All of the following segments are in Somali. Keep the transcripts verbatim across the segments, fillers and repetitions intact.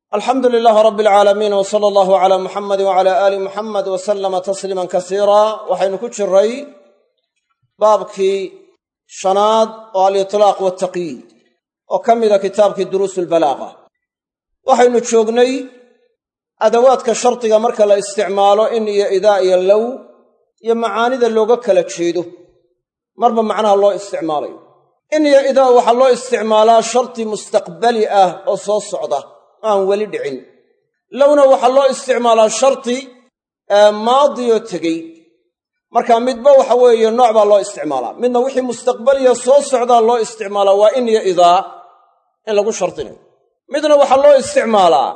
alxamdu lilaahi rabbi alcaalamiin w sala allahu calaa muxamadi wacalaa aali muxamed wa sallama tasliiman kasiira waxaynu ku jiray baabkii shanaad oo alitlaaq waltaqyiid oo ka mida kitaabkii duruusu lbalaaqa waxaynu joognay adawaadka shardiga marka la isticmaalo in iyo idaa iyo low iyo macaanida looga kala jeedo marba macnaha loo isticmaalayo in iyo idaa waxaa loo isticmaalaa shardi mustaqbali ah oo soo socda aan weli dhicin lowna waxaa loo isticmaalaa shardi maadiyo tegey marka midba waxa weeye nooc baa loo isticmaalaa midna wixii mustaqbaliya soo socdaa loo isticmaalaa waa in iyo idaa in lagu shardinayo midna waxaa loo isticmaalaa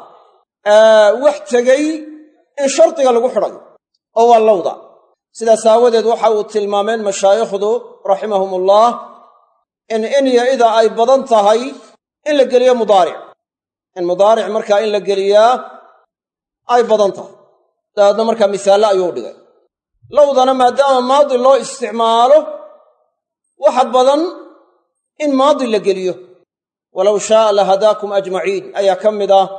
wax tegey in shardiga lagu xidhayo oo waa lowda sidaas aawadeed waxa uu tilmaameen mashaayikhdu raximahumullah in in iyo idaa ay badan tahay in la geliyo mudaaric in mudaaric markaa in la geliyaa ay badan tahay dabeedna markaa misaalle ayuu dhigay lowdana maadaama maadi loo isticmaalo waxa badan in maadi la geliyo walow shaaa lahadaakum ajmaciin ayaa ka mid ah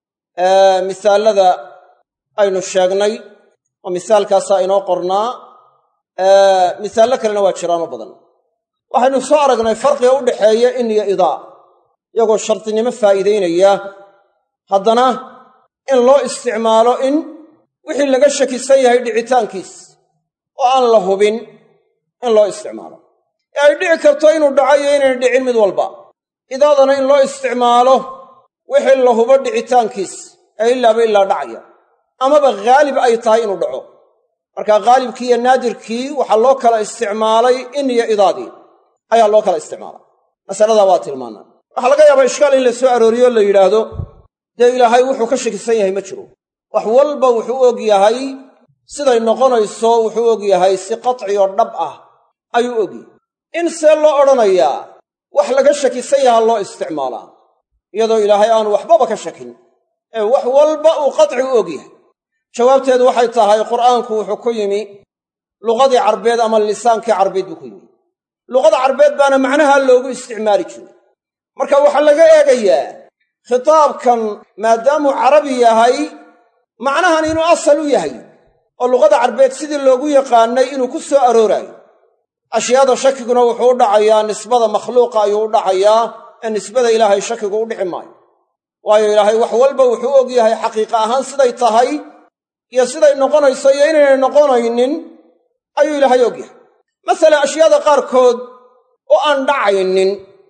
misaalada aynu sheegnay oo misaalkaasaa inoo qornaa misaallo kalena waa jiraano badan waxaynu soo aragnay farqiga u dhaxeeya in iyo idaa iyagoo shardinimo faa'iidaynaya haddana in loo isticmaalo in wixii laga shakisan yahay dhicitaankiis oo aan la hubin in loo isticmaalo ee ay dhici karto inuu dhaco iyo inayna dhicin mid walba idaadana in loo isticmaalo wixii la hubo dhicitaankiis ee ilaaba ilaa dhacaya amaba haalib ay tahay inuu dhaco marka haalibkii iyo naadirkii waxaa loo kala isticmaalay in iyo idaadii ayaa loo kala isticmaalay masaladaa waa tilmaanaa waxaa laga yaabaa ishkaal in la soo arooriyo o la yidhaahdo dee ilaahay wuxuu ka shakisan yahay ma jiro wax walba wuxuu og yahay siday noqonayso wuxuu og yahay si qatci oo dhab ah ayuu ogyahay in see loo odhanayaa wax laga shakisan yaha loo isticmaalaa iyadoo ilaahay aanu waxbaba ka shakin ee wax walba uu qatci u og yahay jawaabteedu waxay tahay qur'aanku wuxuu ku yimi luqadii carbeed ama lisaankii carbeed buu ku yimi luqada carbeed baana macnaha loogu isticmaali jiray marka waxaa laga eegayaa khitaabkan maadaamuu carabi yahay macnahan inuu asal u yahay oo luqada carbeed sidii loogu yaqaanay inuu ku soo arooraayo ashyaada shakiguna wuxuu u dhacayaa nisbada makhluuqa ayuu u dhacayaa ee nisbada ilaahay shakigu u dhici maayo waayo ilaahay wax walba wuxuu og yahay xaqiiqa ahaan siday tahay iyo siday noqonayso iyo inaynay noqonaynin ayuu ilaahay og yahay masalan ashyaada qaarkood oo aan dhacaynin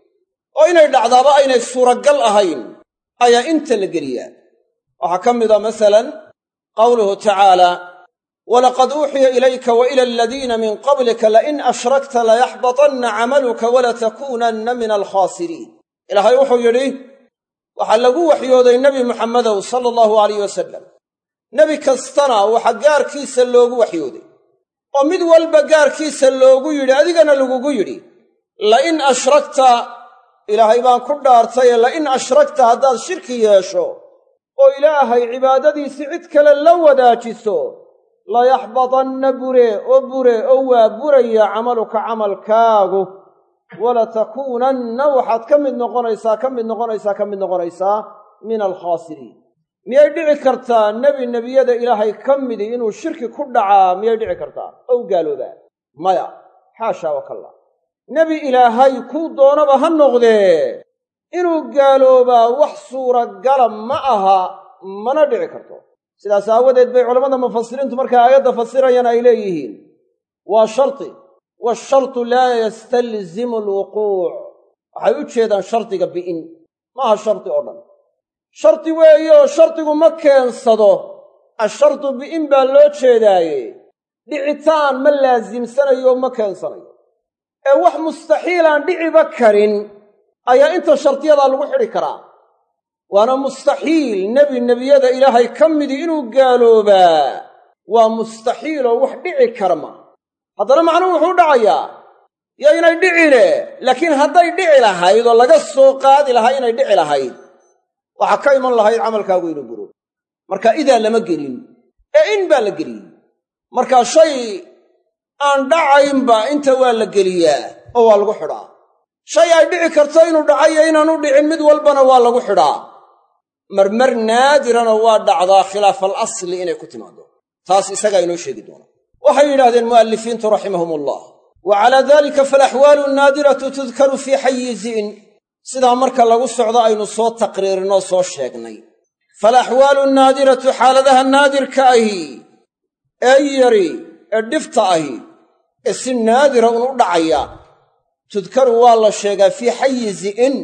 oo inay dhacdaaba aynay suuragal ahayn ayaa inta la geliyaa waxaa ka mida masalan qawluhu tacaala walaqad uuxiya ilayka wa ila aladiina min qablika lain ashrakta layaxbatanna camaluka walatakuunanna min alkhaasiriin ilaahay wuxuu yidhi waxaa lagu waxyooday nebi muxammedow sala allahu alayh wasalam nebi kastana waxa gaarkiisa loogu waxyooday oo mid walba gaarkiisa loogu yidhi adigana lagugu yidhi lain ashrakta ilaahay baan ku dhaartaye lain ashrakta haddaad shirki yeesho oo ilaahay cibaadadiisii cid kale la wadaajiso layaxbatanna bure oo bure oo waa buraya camaluka camalkaagu walatakuunanna waxaad ka mid noqonaysaa ka mid noqonaysaa ka mid noqonaysaa min alkhaasiriin miyay dhici kartaa nebi nebiyada ilaahay ka midi inuu shirki ku dhacaa miyay dhici kartaa ou gaaloobaa maya xaashaa wakalla nebi ilaahay kuu doonaba ha noqdee inuu gaaloobaa wax suuragala ma aha mana dhici karto sidaas aawadeed bay culammada mufasiriintu markay aayadda fasirayaan ay leeyihiin waa sharti waashartu laa yastalzimu alwuquuc waxay u jeedaan shardiga bi'in maaha shardi oo dhan shardi weeyeoo shardigu ma keensado ashardu bi'in baa loo jeedaaye dhicitaan ma laasimsanayo ma keensanayo ee wax mustaxiilaan dhiciba karin ayaa inta shardiyadaa lagu xidhi karaa waana mustaxiil nebi nebiyada ilaahay ka midi inuu gaaloobaa waa mustaxiiloo wax dhici kara maa haddana macnuhu wuxuu dhacayaa yo inay dhicine laakiin hadday dhici lahayd oo laga soo qaadi lahaa inay dhici lahayd waxaa ka iman lahayd camalkaagu inuu buro marka idaa lama gelin ee in baa la geliyey marka shay aan dhacaynba inta waa la geliyaa oo waa lagu xidhaa shay ay dhici karto inuu dhacayo inaanu dhicin mid walbana waa lagu xidhaa marmar naadirana waa dhacdaa khilaaf alasli inay ku timaado taas isagaa inoo sheegi doona waxay yidhahdeen mu'allifiintu raximahumullah wa calaa daalika faalaxwaalu annaadiratu tudkaru fii xayizi'in sidaa marka lagu socdo aynu soo taqriirinoo soo sheegnay faalaxwaalu annaadiratu xaaladaha naadirka ahi ee yari ee dhifta ahi ee si naadira un u dhacaya tudkaru waa la sheegaa fii xayizi'in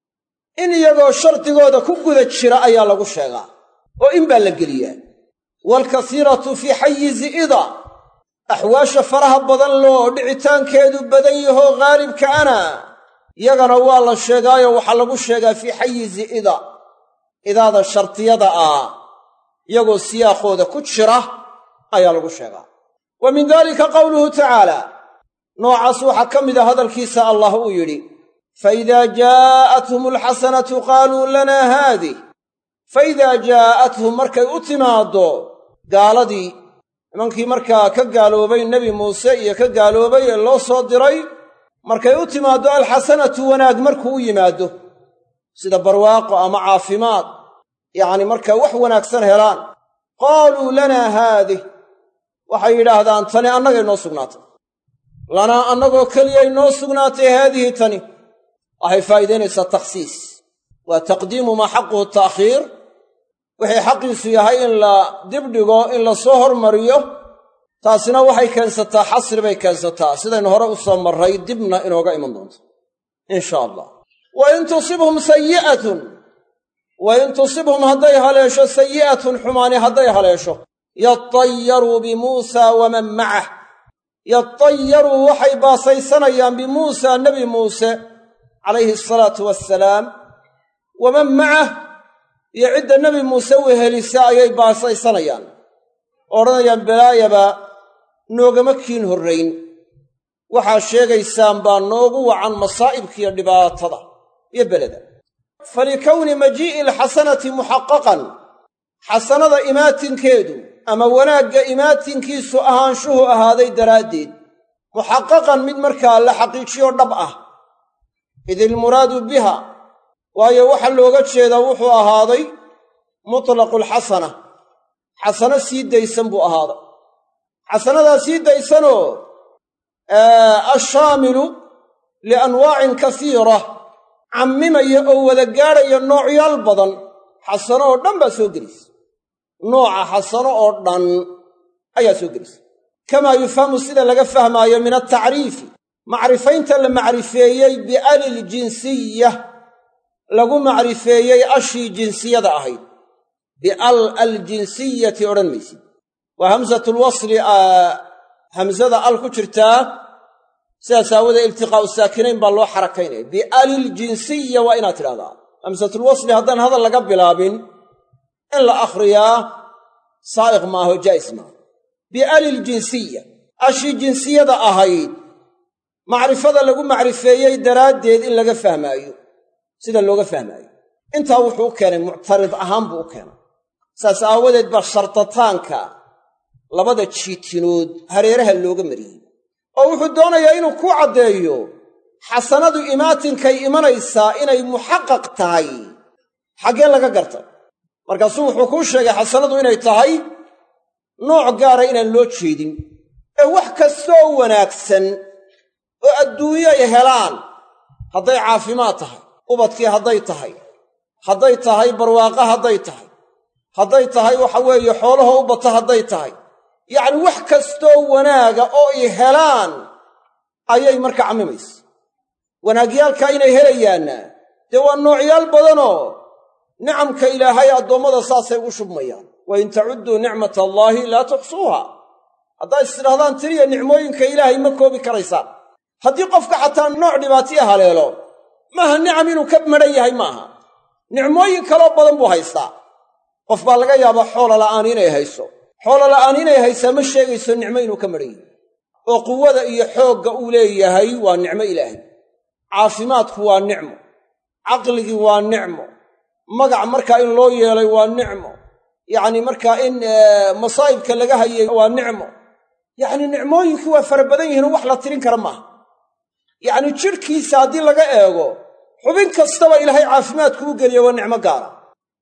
in iyagoo shardigooda ku guda jira ayaa lagu sheegaa oo in baa la geliyaa waalkasiiratu fii xayizi ida axwaasha faraha badan loo dhicitaankeedu badan yahoo haalibka ana yagana waa la sheegaayo waxaa lagu sheegaa fii xayizi ida idaada shardiyada ah iyagoo siyaaqooda ku jira ayaa lagu sheegaa wa min daalika qowluhu tacaala noocaas waxaa ka mida hadalkiisa allah uu yidhi faidaa jaa'athum alxasanatu qaaluu lanaa haadih faidaa jaa'athum markay u timaaddo gaaladii nimankii markaa ka gaaloobay nebi muuse iyo ka gaaloobay ee loo soo diray markay u timaaddo alxasanatu wanaag markuu u yimaaddo sida barwaaqo ama caafimaad yacni markaa wax wanaagsan helaan qaaluu lanaa haadih waxay yidhaahdaan tani annagay noo sugnaatay lanaa annagoo keliyay noo sugnaatay haadihi tani waxay faa'iidaynaysaa takhsiis waa taqdiimu maa xaquhu ta'khiir wixii xaqiisu yahay in la dibdhigo in la soo hormariyo taasina waxay keensataa xasri bay keensataa sidaynu hore u soo marray dibna inooga iman doonto in sha allah wa in tusibhum sayi'atun wa in tusibhum hadday haleesho sayi'atun xumaani hadday haleesho yatayaruu bimuusaa waman macah yatayaruu waxay baasaysanayaan bimuusaa nebi muuse calayhi asalaatu wassalaam waman macah iyo cidda nebi muuse wehelisa ayay baasaysanayaan oo odhanayaan balaayaba noogama kiin horrayn waxaa sheegaysaan baa noogu wacan masaa'ibkiiyo dhibaatada iyo beleda falikowni majii'i alxasanati muxaqaqan xasanada imaatinkeedu ama wanaagga imaatinkiisu ahaanshuhu ahaaday daraaddeed muxaqaqan mid markaa la xaqiijiyoo dhab ah id ilmuraadu biha waayo waxa looga jeedaa wuxuu ahaaday mutlaqu alxasana xasano sii daysan buu ahaaday xasanadaa sii daysanoo ashaamilu lianwaacin kasiira cammimaya oo wada gaadhaya noocyaal badan xasano oo dhan baa soo gelaysa nooca xasano oo dhan ayaa soo gelaysa kamaa yufhamu sida laga fahmaayo min altacriifi macrifaynta la macrifeeyey bialiljinsiya lagu macrifeeyey ashii jinsiyada ahayd bial aljinsiyati odhan maysid waa hamsatulwasli hamsada al ku jirtaa sidaas aawadee iltiqaa'u saakinayn baa loo xarakaynaya bialiljinsiya waa inaad tidhahdaa hamsatulwasli haddaan hadal laga bilaabin in la akhriyaa saa'iq maaho jaa'is maaho bialiljinsiya ashii jinsiyada ahayd macrifada lagu macrifeeyey daraaddeed in laga fahmaayo sida looga fahmaayo intaa wuxuu u keenay muctarid ahaan buu u keenay saas aawadeed baa shardataanka labada jiitinood hareeraha looga mariyey oo wuxuu doonayaa inuu ku caddeeyo xasanadu imaatinkay imanaysaa inay muxaqaq tahay xaggee laga gartay markaasuu wuxuu kuu sheegay xasanadu inay tahay nooc gaara inaan loo jeedin ee wax kastoo wanaagsan oo adduunyo ay helaan hadday caafimaad tahay ubadkii hadday tahay hadday tahay barwaaqa hadday tahay hadday tahay waxa weeye xoolaha u bata hadday tahay yacni wax kastoo wanaaga oo ay helaan ayay marka cammimaysa wanaagyaalkaa inay helayaanna dee waa noocyaal badanoo nicamka ilaahay addoommada saasay u shubmayaan wa in tacudduu nicmata allaahi laa tuxsuuha haddaad istidhahdaan tiriya nicmooyinka ilaahay ma koobi karaysaan haddii qofka xataa nooc dhibaatiya haleelo maaha nicam inuu ka madhan yahay maaha nicmooyin kaloo badan buu haystaa qof baa laga yaabaa xoola la'aan inay hayso xoola la'aan inay haysaa ma sheegayso nicmo inuu ka madhan yahay oo quwada iyo xoogga uu leeyahay waa nicmo ilaahay caafimaadku waa nicmo caqligii waa nicmo magac markaa in loo yeelay waa nicmo yacni markaa in masaa'ibka laga hayay waa nicmo yacni nicmooyinkii waa fara badan yihiinoo wax la tirin kara maaha yacni jidhkiisa haddii laga eego xubin kastaba ilaahay caafimaadku u geliya waa nicmo gaara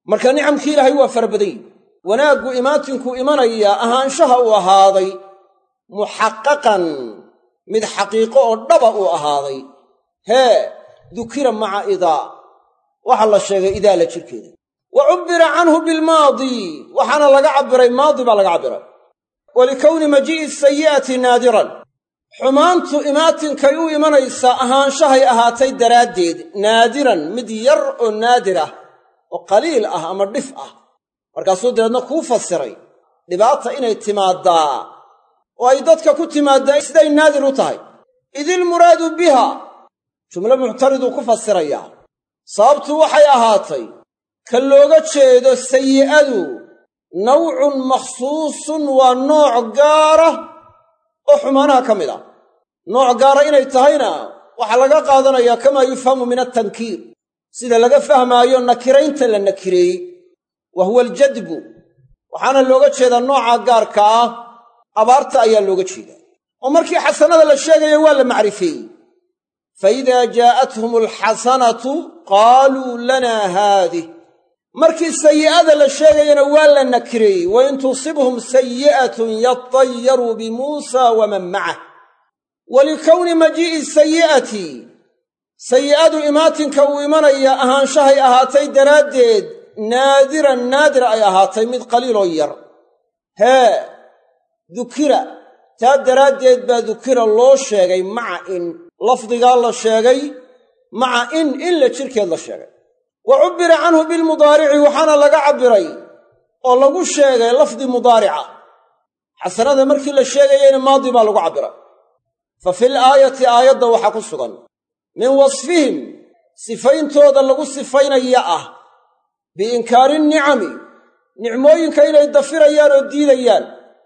marka nicamkii ilaahay waa fara badan yihin wanaaggu imaatinkuu imanaya ahaanshaha uu ahaaday muxaqaqan mid xaqiiqo oo dhaba uu ahaaday hee dukira maca idaa waxaa la sheegay idaa la jirkeeda wa cubbira canhu bilmaadi waxaana laga cabbiray maadi baa laga cabbiray walikowni majii'i sayi'ati naadiran xumaantu imaatinkay u imanaysaa ahaanshahay ahaatay daraaddeed naadiran mid yar oo naadir ah oo qaliil ah ama dhif ah markaasuu dabeedna kuu fasiray dhibaata inay timaaddaa oo ay dadka ku timaaddaa siday naadir u tahay idilmuraadu biha jumlo muctariduu ku fasirayaa sababtu waxay ahaatay ka looga jeedo sayi'adu nawcun makhsuusun waa nooc gaara oo xumaanaha ka mid ah nooc gaara inay tahayna waxaa laga qaadanayaa kamaa yufhamu min altankiir sida laga fahmaayo nakiraynta la nakireeyey wa huwa aljadbu waxaana looga jeedaa nooca gaarka ah abaarta ayaa looga jeedaa oo markii xasanada la sheegaya waa la macrifeeyey fa idaa jaa'athum alxasanatu qaaluu lanaa haadih markii sayi'ada la sheegayana waa la nakireeyey wa in tusibhum sayi'atun yatayaruu bimuusaa waman macah walikowni majii'i sayi'ati sayi'adu imaatinka uu imanaya ahaanshahay ahaatay daraaddeed naadiran naadir ay ahaatay mid qaliiloo yar hee dukira taa daraaddeed baa dukira loo sheegay maca in lafdigaa la sheegay maca in in la jirkeed la sheegay wa cubbira canhu bilmudaarici waxaana laga cabbiray oo lagu sheegay lafdi mudaarica xasanada markii la sheegayeyna maadi baa lagu cabbiray fa fil aayati aayadda waxaa ku sugan min wasfihim sifayntooda lagu sifaynaya ah biinkaari nnicami nicmooyinka inay dafirayaan oo diidayaan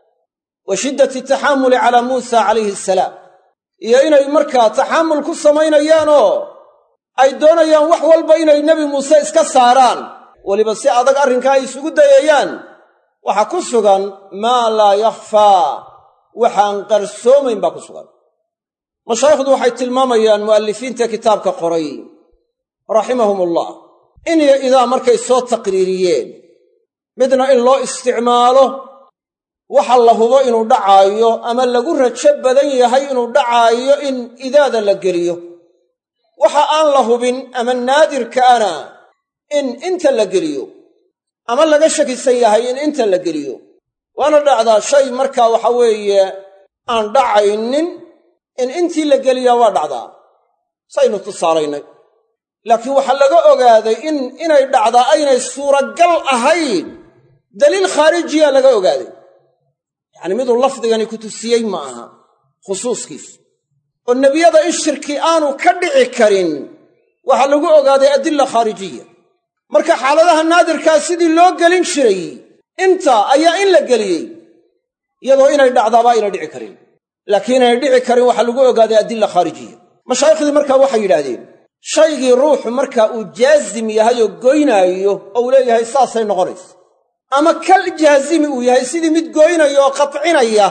wa shiddati taxaamuli calaa muusa calayhi asalaam iyo inay markaa taxaamul ku samaynayaanoo ay doonayaan wax walba inay nebi muuse iska saaraan weliba si adag arrinkaa ay isugu dayayaan waxaa ku sugan maa laa yakhfaa waxaan qarsoomayn baa ku sugan mashaayikhdu waxay tilmaamayaan mu'allifiinta kitaabka qoray raximahumullah in iyo idaa markay soo taqriiriyeen midna in loo isticmaalo waxa la hubo inuu dhacaayo ama lagu rajo badan yahay inuu dhacaayo in idaada la geliyo waxa aan la hubin ama naadirkaana in inta la geliyo ama laga shakisan yahay in inta la geliyo waana dhacdaa shay markaa waxa weeye aan dhacaynin in intii la geliyaa waa dhacdaa saynu tusaalaynay laakiin waxaa laga ogaaday in inay dhacdaa aynay suuragal ahayn daliil khaarijiya laga ogaaday yacni miduu lafdigani ku tusiyey ma aha khusuuskiisu oo nebiyada in shirki aanu ka dhici karin waxaa lagu ogaaday adilla khaarijiya marka xaaladaha naadirkaa sidii loo gelin jiray inta ayaa in la geliyey iyadoo inay dhacdaaba ayna dhici karin laakiin inay dhici karin waxaa lagu ogaaday adilla khaarijiya mashaaikhdii markaa waxay yidhaahdeen shaygii ruuxu markaa uu jaazim yahay oo goynaayo oo uu leeyahay saasay noqonaysa ama kal jaazimi uu yahay sidii mid goynaya oo qatcinaya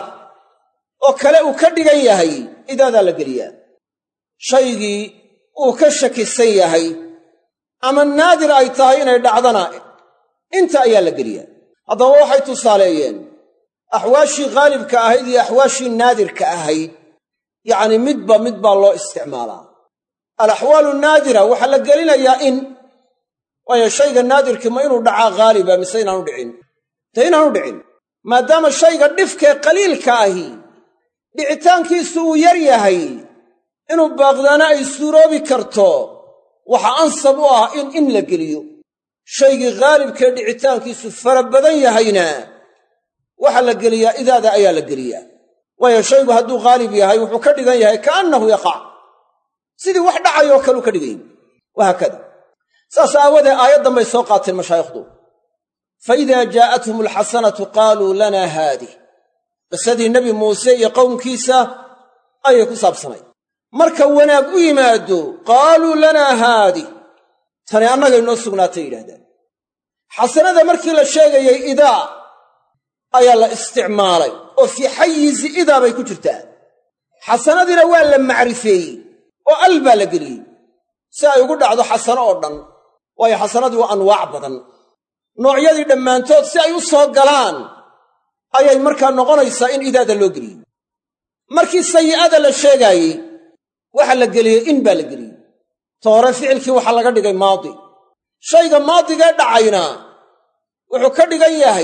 oo kale uu ka dhigan yahay idaadaa la geliyaa shaygii uu ka shakisan yahay ama naadir ay tahay inay dhacdana inta ayaa la geliyaa haddaba waxay tusaaleeyeen axwaashii khaalibka ahayd iyo axwaashii naadirka ahayd yacni midba mid baa loo isticmaalaa alaxwaalu naadira waxaa la gelinayaa in waayo shayga naadirkii ma inuu dhacaa haaliba mise inaanu dhicin dee inaanu dhicin maadaama shayga dhifkee qaliilka ahi dhicitaankiisu uu yar yahay inuu baaqdaana ay suuroobi karto waxa ansab u ah in in la geliyo shaygii khaalibkee dhicitaankiisu fara badan yahayna waxaa la geliyaa idaada ayaa la geliyaa waayo shaygu hadduu khaalib yahay wuxuu ka dhigan yahay kaannahu yaqac sidii wax dhacayoo kaleu ka dhigan yahay wahaakada saas aawadee aayaddan bay soo qaateen mashaayikhdu fa idaa jaa'athum alxasanatu qaaluu lanaa haadih qisadii nebi muuse iyo qowmkiisa ayay ku saabsanayd marka wanaag u yimaado qaaluu lanaa haadih tani annagay noo sugnaatay yidhahdaan xasanada markii la sheegayay idaa ayaa la isticmaalay oo fii xayizi idaa bay ku jirtaa xasanadiina waa la macrifeeyey oo al baa la geliyey si ay ugu dhacdo xasano oo dhan waayo xasanadii waa anwaac badan noocyadii dhammaantood si ay u soo galaan ayay markaa noqonaysaa in idaada loo geliyey. markii sayi'ada la sheegaayey waxa la geliyey in baa la geliyey. ta hore ficilkii waxaa laga dhigay maadi. shayga maadigee dhacayna wuxuu ka dhigan yahay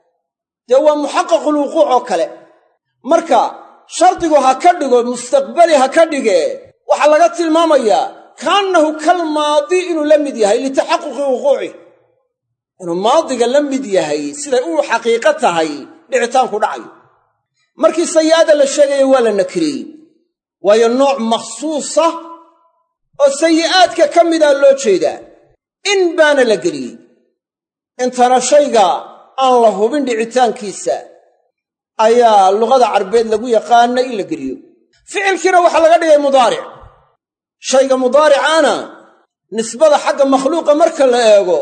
dee waa muxaqaqulwuquuc oo kale. marka shardigu ha ka dhigo mustaqbali ha ka dhige waxaa laga tilmaamayaa kaannahu kal maadi inuu la mid yahay litaxaquqi wuquucih, inuu maadiga la mid yahay siday u xaqiiqo tahay dhicitaanku dhacayo. markii sayi'ada la sheegaya waa la nakiriyey, waayo nooc makhsuusa oo sayi'aadka ka mida loo jeedaa. in baana la geliyey. intana shayga aan la hubin dhicitaankiisa ayaa luqada carbeed lagu yaqaana in la geliyo. ficilkiina waxaa laga dhigay mudaaric. shayga mudaaricaana nisbada xagga makhluuqa marka la eego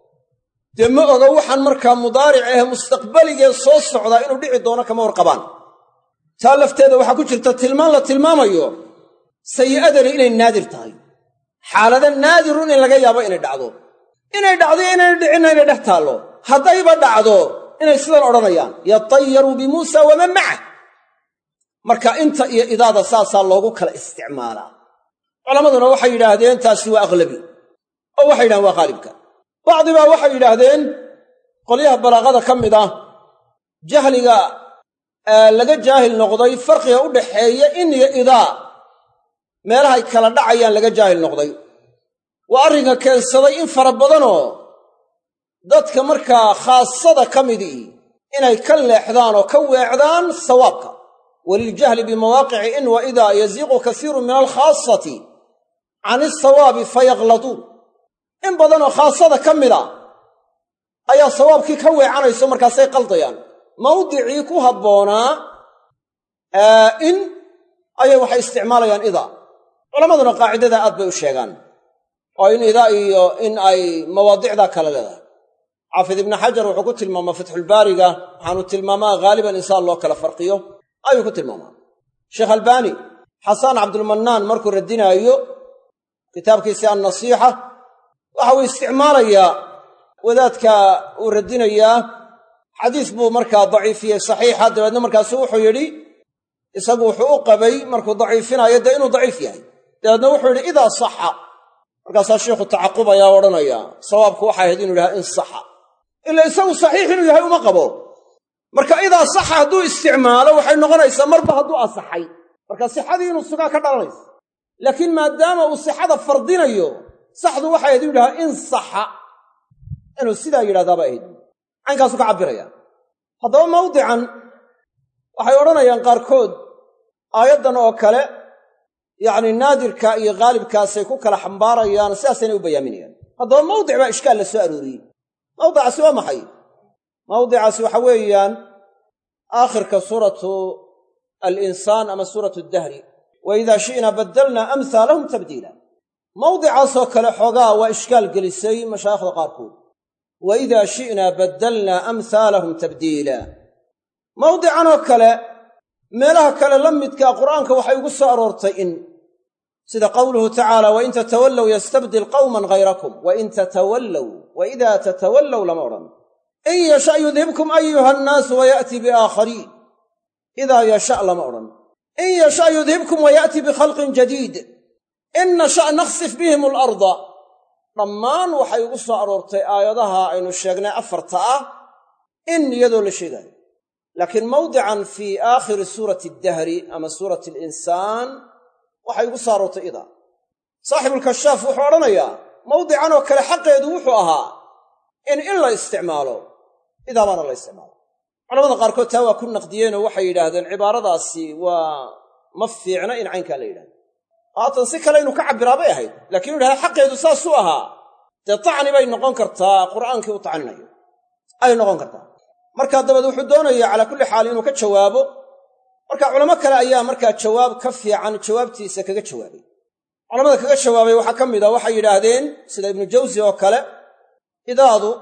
dee ma oga waxaan markaa mudaaric ah mustaqbaligee soo socdaa inuu dhici doono kama warqabaan. taa lafteeda waxaa ku jirta tilmaan la tilmaamayo sayi'adani inay naadir tahay. xaalada naadirun in laga yaabo inay dhacdo, inay dhacdo inayna dhicinna inay dhex taallo. haddayba dhacdo inay sidan odhanayaan yatayaru bimuusa waman macah. marka inta iyo idaada saasaa loogu kala isticmaalaa. culammaduna waxay yidhaahdeen taasi waa aqlabi oo waxay yidhahdeen waa qaalibka. bacdibaa waxay yidhaahdeen qolyaha balaaqada ka mid ah jahliga laga jaahil noqday farqiga u dhaxeeya in iyo idaa meelahay kala dhacayaan laga jaahil noqday waa arrinka keensaday in fara badanoo dadka markaa khaasada ka midii inay ka leexdaan oo ka weecdaan sawaabka. waliljahli bimawaaqici in wa idaa yaziiqu kasiirun min alkhaasati can isawaabi fayaqladuun. in badanoo khaasada ka mida ayaa sawaabkii ka weecanayso markaasay qaldayaan. mawdicii ku habboonaa in ayay waxay isticmaalayaan idaa. culammaduna qaacidada aad bay u sheegaan oo in idaa iyo in ay mawaadicdaa kala leedahay. xaafid ibnu xajar wuxuu ku tilmaamaa fatxulbaariga, waxaanu tilmaamaa haaliban insaan loo kala farqiyo ayuu ku tilmaamaa. sheekh albaani xasaan cabdulmannaan markuu radinaayo kitaabkiisii annasiixa waxa uu isticmaalayaa wadaadka uu radinayaa xadiis buu markaa daciifiyey saxiixa, dabeedna markaasu wuxuu yidhi isagu wuxuu u qabay markuu daciifinaayo dee inuu daciif yahay. dabeedna wuxuu yidhi idaa saxa. markaasaa sheikhu tacaqubaya o odhanaya sawaabku waxay ahayd inuu yidhaha in saxa, ila isagu saxiix inuu yahay uma qabo. marka idaa saxa hadduu isticmaalo waxay noqonaysaa marba hadduu asaxay, marka sixadii inuu sugaa ka dhalanaysa. laakiin maadaama uu sixada fardinayo saxdu waxay ahayd inuu yidhaha in saxa, inuu sidaa yidhahdaaba ahayd. caynkaasu ka cabbiraya. haddaba mawdican waxay odhanayaan qaarkood aayaddan oo kale yacni naadirka iyo haalibkaasay ku kala xambaarayaan, sidaasayna u bayaaminayaan. haddaba mawdic baa ishkaal la soo arooriyey. mawdicaasi waa maxay? mawdicaasi waxa weeyaan aakhirka suuratu alinsaan ama suuratu dahri, wa idaa shi'naa baddalnaa amhaalahum tabdiila. mawdicaasoo kale xoogaa waa ishkaal gelisay mashaayikhda qaarkood. wa idaa shi'naa baddalnaa amhaalahum tabdiila. mawdicanoo kale meelaha kale la midkaa qur'aanka waxay ugu soo aroortay in, sida qowluhu tacaala wain tatawallow yastabdil qawman hayrakum. wain tatawallow, wa idaa tatawallow lama odhan. in yasha yudhibkum ayuha nnaasu waya'ti biaakhariin. idaa yasha lama odhan. in yasha yudhibkum waya'ti bikhalqin jadiid. in nasha nakhsif bihim alarda. dhammaan waxay ugu soo aroortay aayadaha aynu sheegnay afarta ah in iyadoo la sheegaayo. laakiin mawdican fii aakhiri suurati addahri ama suurati alinsaan waxay ugu soo aroortay idaa. saaxibulkashaaf wuxuu odhanayaa mawdican oo kale xaqeedu wuxuu ahaa in in la isticmaalo, idaa baana la isticmaalo. culamada qaarkood taa waa ku naqdiyeenoo waxay yidhaahdeen cibaaradaasi waa ma fiicna in caynkaa la yidhahdo. haatan si kale inuu ka cabbiraa bay ahayd, laakiin inu yidhahda xaqeedu saasuu ahaa, dee tacni bay noqon kartaa, qur'aankii u tacninayo ay noqon kartaa. markaa dabeed wuxuu doonayaa calaa kulli xaal inuu ka jawaabo. marka culamo kale ayaa markaa jawaab ka fiican jawaabtiisa kaga jawaabay. culamada kaga jawaabay waxaa ka mid a waxay yidhaahdeen sida ibnu jawsi oo kale, idaadu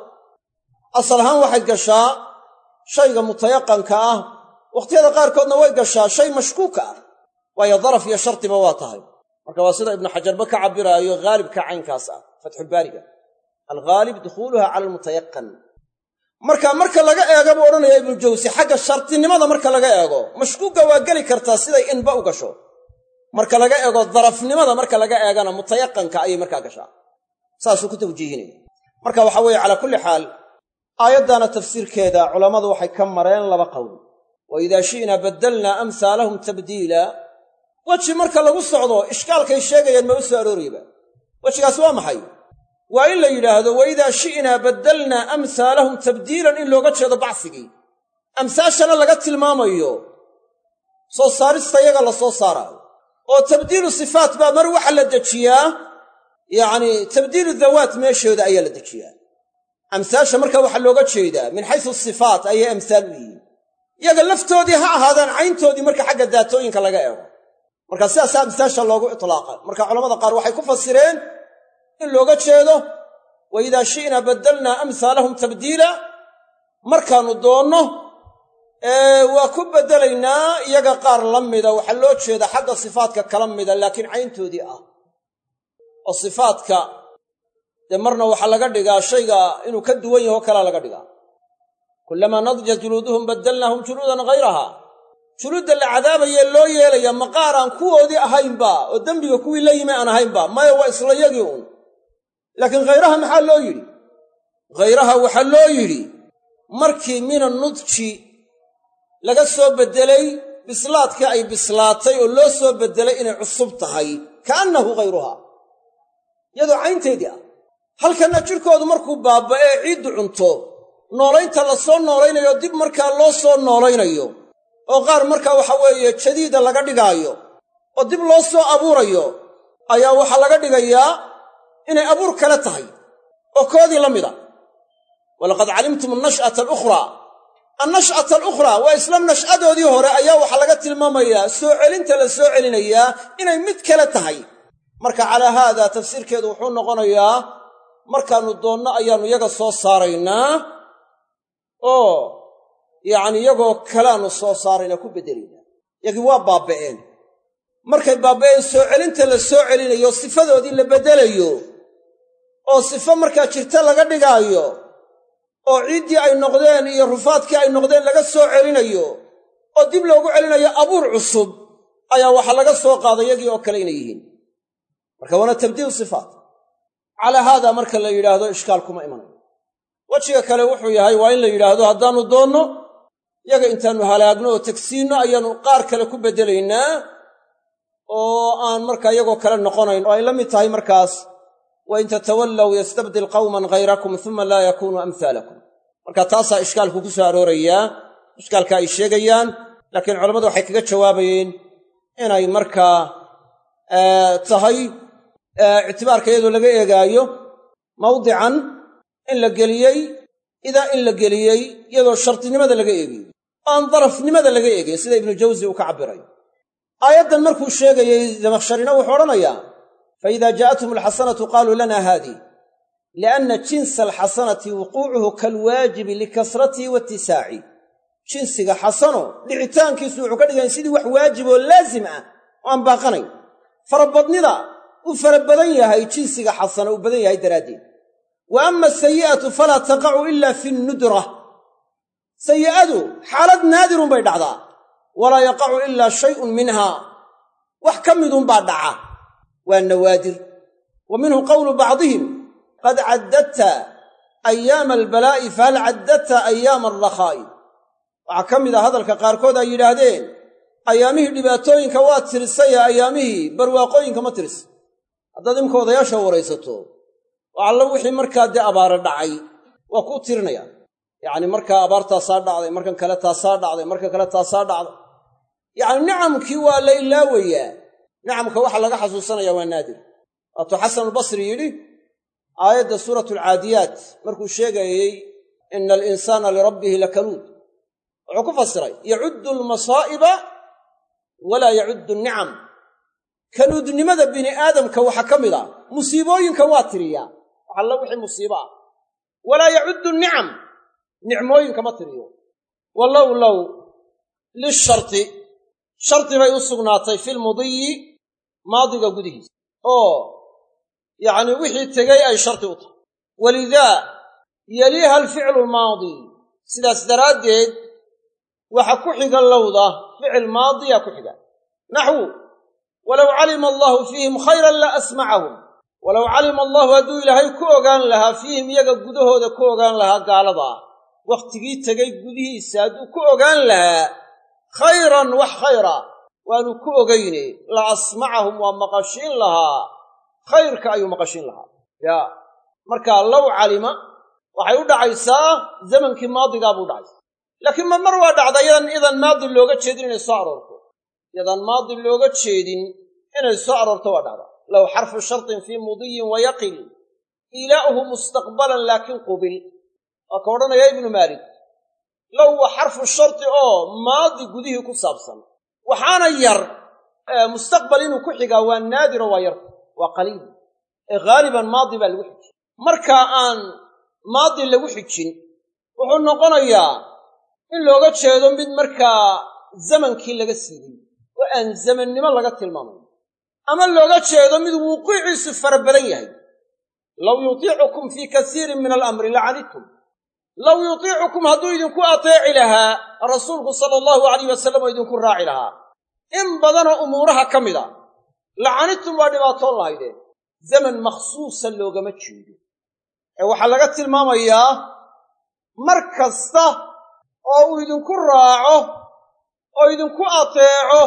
asal ahaan waxay gashaa shayga mutayaqanka ah, wakhtiyada qaarkoodna way gashaa shay mashkuuka ah, waayo daraf iyo shardiba waa tahay. marka waa sida ibnu xajarba ka cabbiraayo haalibka caynkaas ah fatxulbaariga. alghaalib dukhuuluha cala almutayaqan marka marka laga eego buu odhanaya ibnu jawsi xagga shartinimada marka laga eego mashkuuga waa geli kartaa siday inba u gasho marka laga eego darafnimada marka laga eegana mutayaqanka ayay markaa gashaa saasuu ku tawjiihinaya marka waxa weeye calaa kulli xaal aayaddana tafsiirkeeda culammadu waxay ka mareen laba qowl wa idaa shi'naa baddalnaa amhaalahum tabdiila weji marka lagu socdo ishkaalkay sheegayaan ma u soo arooriyaba wejigaas waa maxay waa in la yidhaahdo wa idaa shi'naa baddalnaa amhaalahum tabdiilan in looga jeedo bacsigii amsaashana laga tilmaamayo soo saarista yaga la soo saaraayo oo tabdiilu sifaat baa mar waxa la dejiyaa yacnii tabdiilu dawaat meeshooda ayaa la dejiyaa amsaasha marka waxaa looga jeedaa min xaysu sifaat ayay amsaal u yihiin yaga laftoodii ha ahaadaan cayntoodii marka xagga daatooyinka laga eego marka sidaasaa amsaasha loogu itlaaqay marka culamada qaar waxay ku fasireen in looga jeedo wa idaa shi'naa baddalnaa amhaalahum tabdiila markaannu doonno ee waa ku beddelaynaa iyaga qaar la mida waxaa loo jeeda xagga sifaadka kala mida laakiin cayntoodii ah oo sifaadka dee marna waxaa laga dhigaa shayga inuu ka duwan yaho kalaa laga dhigaa kullamaa nadjat juluuduhum baddalnaahum juluudan hayraha juluudda la cadaabayee loo yeelaya maqaar aan kuwoodii ahaynba oo dembiga kuwii la yimi aan ahaynba maya waa isla yagii uun laakiin khayraha maxaa loo yidhi khayraha waxaa loo yidhi markii mina nudji laga soo beddelay bislaadka ay bislaatay oo loo soo beddelay inay cusub tahay ka'annahu khayruhaa iyadoo caynteedii ah halkanna jidhkoodu markuu baaba'ee ciiddu cunto noolaynta la soo noolaynayo dib markaa loo soo noolaynayo oo qaar markaa waxa weeye jadiida laga dhigaayo oo dib loo soo abuurayo ayaa waxaa laga dhigayaa inay abuur kale tahay oo koodii la mida walaqad calimtum annash'ata alukhraa annash'ata alukhraa waa isla nash'adoodii hore ayaa waxaa laga tilmaamayaa soo celinta la soo celinayaa inay mid kale tahay marka calaa haada tafsiirkeedu wuxuu noqonayaa markaannu doonno ayaannu yaga soo saaraynaa oo yacni iyagoo kaleaannu soo saaraynaa ku beddelaynaa yagii waa baaba'een markay baaba'een soo celinta la soo celinayo sifadoodii la beddelayo oo sifo markaa jirta laga dhigaayo oo ciiddii ay noqdeen iyo rufaadkii ay noqdeen laga soo celinayo oo dib loogu celinayo abuur cusub ayaa waxaa laga soo qaaday yagii oo kale inay yihiin marka waana tabdiil sifaat calaa haada marka la yidhaahdo ishkaal kuma imanayo wejiga kale wuxuu yahay waa in la yidhaahdo haddaannu doonno yaga intaannu halaagno oo tegsiinno ayaannu qaar kale ku beddelaynaa oo aan markaa iyagoo kale noqonayn oo ay la mid tahay markaas wa in tatawallaw yastabdil qawman hayrakum uma laa yakuunuu amhaalakum marka taasaa ishkaalku ku soo aroorayaa ishkaalka ay sheegayaan laakiin culammadu waxay kaga jawaabayeen inay markaa tahay ictibaarka iyadoo laga eegaayo mawdican in la geliyey idaa in la geliyey iyadoo shartinimada laga eegayo aan darafnimada laga eegayo sida ibnu jawsi uu ka cabbirayo aayaddan markuu sheegayey zamakhsharina wuxuu odhanayaa fa idaa jaa'athum alxasanatu qaaluu lana haadih lianna jinsa alxasanati wuquucuhu kaalwaajibi likasratihi waittisaaci jinsiga xasano dhicitaankiisu wuxuu ka dhigayn sidii wax waajib oo laazim ah oo aan baaqanayn farabadnida uu fara badan yahay jinsiga xasana uu badan yahay daraaddeed wa amma asayi'atu falaa taqacu ila fi nnudrah sayi'adu xaalad naadirun bay dhacdaa walaa yaqacu ilaa shay'un minhaa wax ka midunbaa dhaca waa nawaadir wa minhu qowlu bacdihim qad caddadta ayaama albalaa'i fahal caddadta ayaama alrakhaa'i waxaa ka mid a hadalka qaarkood ay yidhaahdeen ayaamihii dhibaatooyinka waa tirisaya ayaamihii barwaaqooyinka ma tiris haddaad imka odayaasha waraysato oo alla wixii markaa dee abaare dhacay waa kuu tirinaya yacni markaa abaartaasaa dhacday markan kale taasaa dhacday markan kale taasaa dhacday yacni nicamkii waa la ilaawayaa nicamka waxa laga xasuusanaya waa naadir waatuu xasanulbasri yidhi aayadda suuratu alcaadiyaat markuu sheegayey ina alinsaana lirabbihi lakanuud wuxuu ku fasiray yacuddu almasaa'iba walaa yacuddu annicam kanuudnimada bini aadamka waxaa ka mid a musiibooyinka waa tiriyaa wax alla wixii musiibo ah walaa yacuddu annicam nicmooyinka ma tiriyo walow low lisharti shardi bay u sugnaatay filmudiyi maadiga gudihiisa oo yacni wixii tegey ay shardi u tahay walidaa yaliiha alficlu almaadi sidaas daraaddeed waxa ku xiga lowda ficil maadiya ku xiga naxwu walow calima allahu fiihim khayran la asmacahum walow calima allahu hadduu ilaahay ku ogaan lahaa fiihim iyaga gudahooda ku ogaan lahaa gaalada wakhtigii tegay gudihiisa hadduu ku ogaan lahaa khayran wax khayra waanu ku ogayne la asmacahum waa maqashiin lahaa khayrka ayuu maqashiin lahaa yaa markaa low calima waxay u dhacaysaa zamankii maadigaa buu dhacaysa laakiin ma mar waa dhacda yadan idan maadi looga jeedin inay soo aroorto yadan maadi looga jeedin inay soo aroorto waa dhacda low xarfu shartin fii mudiyin wayaqil ilaa'uhu mustaqbalan laakin qubil waa ka odhanaya ibnu maalik low waa xarfu sharti oo maadi gudihii ku saabsan waxaana yar mustaqbal inuu ku xigaa waa naadiro waa yar waa qaliil ee haaliban maadi baa lagu xijin markaa aan maadi lagu xijin wuxuu noqonayaa in looga jeedo mid markaa zamankii laga siiyey oo aan zamannimo laga tilmaamayn ama looga jeedo mid wuquuciisu fara badan yahay low yutiicukum fii kasiirin min alamri lacanidtum low yutiicukum hadduu idinku ateeci lahaa rasuulku sala allahu alayh wasalam oo idinku raaci lahaa in badanoo umuuraha ka mida lacanidtum waa dhibaatoon lahaydeen zaman makhsuusa loogama jeedo ee waxaa laga tilmaamayaa mar kasta oo uu idinku raaco oo idinku ateeco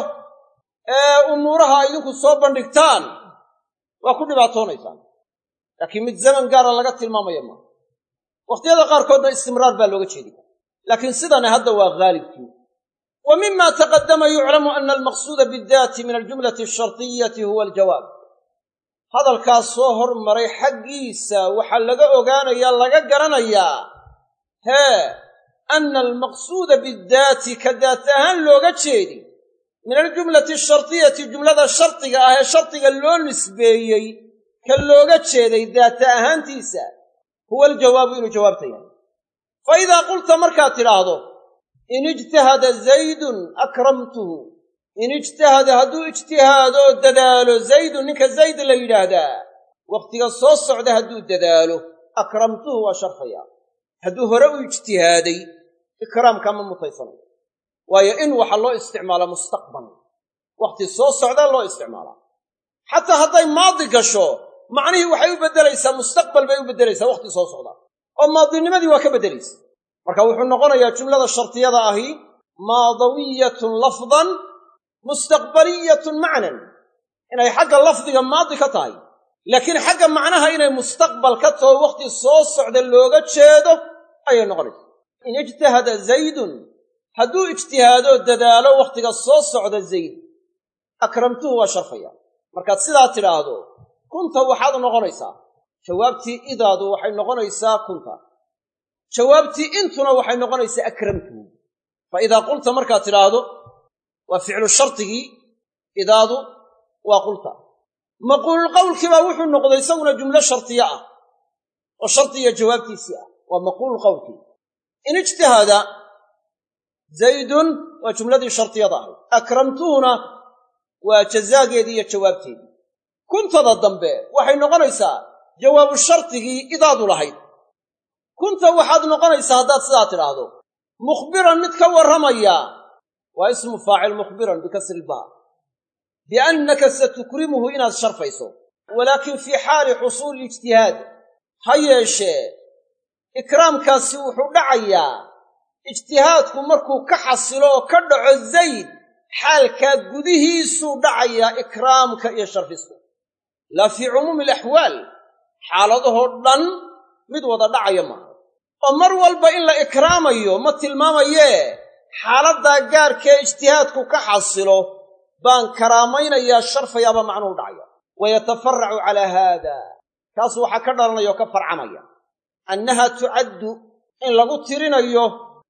ee umuuraha idinku soo bandhigtaan waa ku dhibaatoonaysaan laakiin mid zaman gaara laga tilmaamaya maaha wakhtiyada qaarkoodna istimraar baa looga jeedi kara laakiin sidani hadda waa haalibkii wa mima taqaddama yuclamu ana almaqsuuda bidaati min aljumlati ashartiyati huwa aljawaab hadalkaas soo hormaray xaggiisa waxaa laga ogaanayaa laga garanayaa hee ana almaqsuuda bidaati ka daat ahaan looga jeedi min aljumlati ashartiyati jumlada shardiga ah ee shardiga loo nisbeeyey ka looga jeeday daata ahaantiisa huwa aljawaabu inuu jawaabta yahay fa idaa qulta markaad tidhaahdo in ijtahada zaydun akramtuhu in ijtahada hadduu ijtihaadoo dadaalo zaydun ninka zayd la yidhaahdaa wakhtiga soo socda hadduu dadaalo akramtuhu waa sharfaya hadduu hore u ijtihaaday ikraamkaa ma mutaysanayo waayo in waxaa loo isticmaalaa mustaqbal wakhti soo socdaa loo isticmaalaa xataa hadday maadi gasho macnihii waxay u beddelaysaa mustaqbal bay u beddelaysaa wakhti soo socda oo maadinimadii waa ka beddelaysa marka wuxuu noqonayaa jumlada shartiyada ahi maadawiyatun lafdan mustaqbaliyatun macnan inay xagga lafdiga maadi ka tahay laakiin xagga macnaha inay mustaqbal ka taho wakhti soo socda looga jeedo ayay noqonaysaa in ijtahada zaydun hadduu ijtihaadoo dadaalo wakhtiga soo socda zayd akramtuhu waa sharfaya markaad sidaa tidhaahdo kunta waxaad noqonaysaa jawaabtii idaadu waxay noqonaysaa kunta jawaabtii intuna waxay noqonaysaa akramtuhu fa idaa qulta markaad tidhaahdo waa ficlu shardigii idaadu waa qulta maquululqawlkii baa wuxuu noqday isaguna jumlo shardiye ah oo shardiya jawaabtiisii ah waa maquululqawlkii in ijtihada zaydun waa jumladii shardiyada ahayd akramtuhuna waa jazaageedii iyo jawaabteedii kuntada dambe waxay noqonaysaa jawaabu shardigii idaadu lahayd kunta waxaad noqonaysaa haddaad sidaa tidhaahdo mukhbiran mid ka warramaya waa ismu faacil mukhbiran bikasri ilbaa biannaka satukrimuhu inaad sharfayso walaakin fii xaali xusuuli ijtihaad ha yeeshee ikraamkaasi wuxuu dhacayaa ijtihaadku markuu ka xasilo oo ka dhaco zayd xaalkaa gudihiisuu dhacayaa ikraamka iyo sharfistu laa fii cumuumi alaxwaal xaaladahoo dhan mid wada dhacaya maaha oo mar walba in la ikraamayo ma tilmaamayee xaaladdaa gaarkee ijtihaadku ka xasilo baan karaamaynayaa sharfayaaba macnuhu dhacaya wayatafaracu calaa haada kaas waxaa ka dhalanaya oo ka farcamaya annaha tucaddu in lagu tirinayo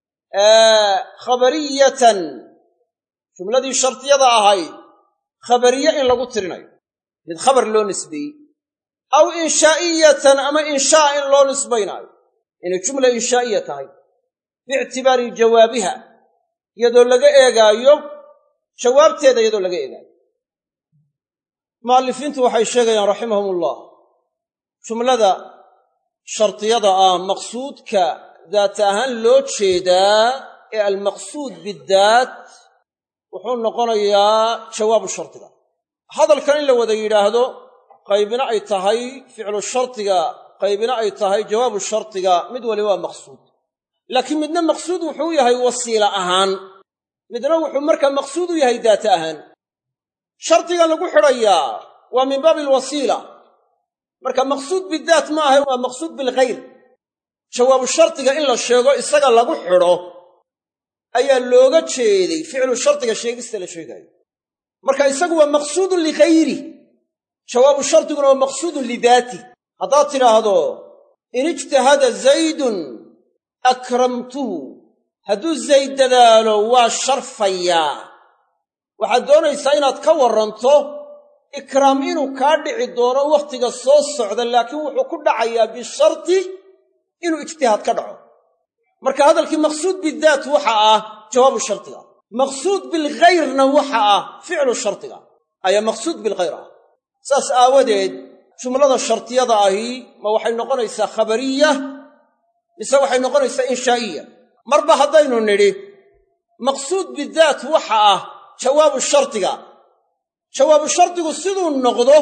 khabariyatan jumladii shartiyada ahayd khabariye in lagu tirinayo mid khabar loo nisbeeyey aw inshaa'iyatan ama inshaa in loo nisbaynaayo inay jumla inshaa'iya tahay biictibaari jawaabiha iyadoo laga eegaayo jawaabteeda iyadoo laga eegaayo mu'allifiintu waxay sheegayaan raximahumullah jumlada shartiyada ah maqsuudka daat ahaan loo jeedaa ee almaqsuud bidaat wuxuu noqonayaa jawaabu shardiga. hadalkan in la wada yidhaahdo qaybina ay tahay ficlu shardiga qaybina ay tahay jawaabu shardiga mid wali waa maqsuud, laakiin midna maqsuud wuxuu yahay wasiila ahaan, midna wuxuu markaa maqsuud u yahay daata ahaan. shardiga lagu xidhayaa waa min baabi alwasiila, marka maqsuud bidaat ma ahay, waa maqsuud bilghayr. jawaabu shardiga in la sheego isaga lagu xidho ayaa looga jeeday ficlu shardiga sheegista la sheegayo, marka isagu waa maqsuudun lighayri, jawaabu shardiguna waa maqsuudun lidaati. haddaad tidhaahdo in ijtahada zaydun akramtuhu, hadduu zayd dadaalo waa sharfayaa, waxaad doonaysaa inaad ka warranto ikraam inuu kaa dhici doono wakhtiga soo socda, laakiin wuxuu ku dhacayaa bisharti inuu ijtihaad ka dhaco. marka hadalkii maqsuud bidaat waxa ah jawaabu shardiga, maqsuud bilghayrna waxa ah ficlu shardiga ayaa maqsuud bilghayr ah. saas aawadeed jumlada shartiyada ahi ma waxay noqonaysaa khabariya mise waxay noqonaysaa inshaa'iya? marba haddaynu nidhi maqsuud bidaat waxa ah jawaabu shardiga, jawaabu shardigu siduu noqdo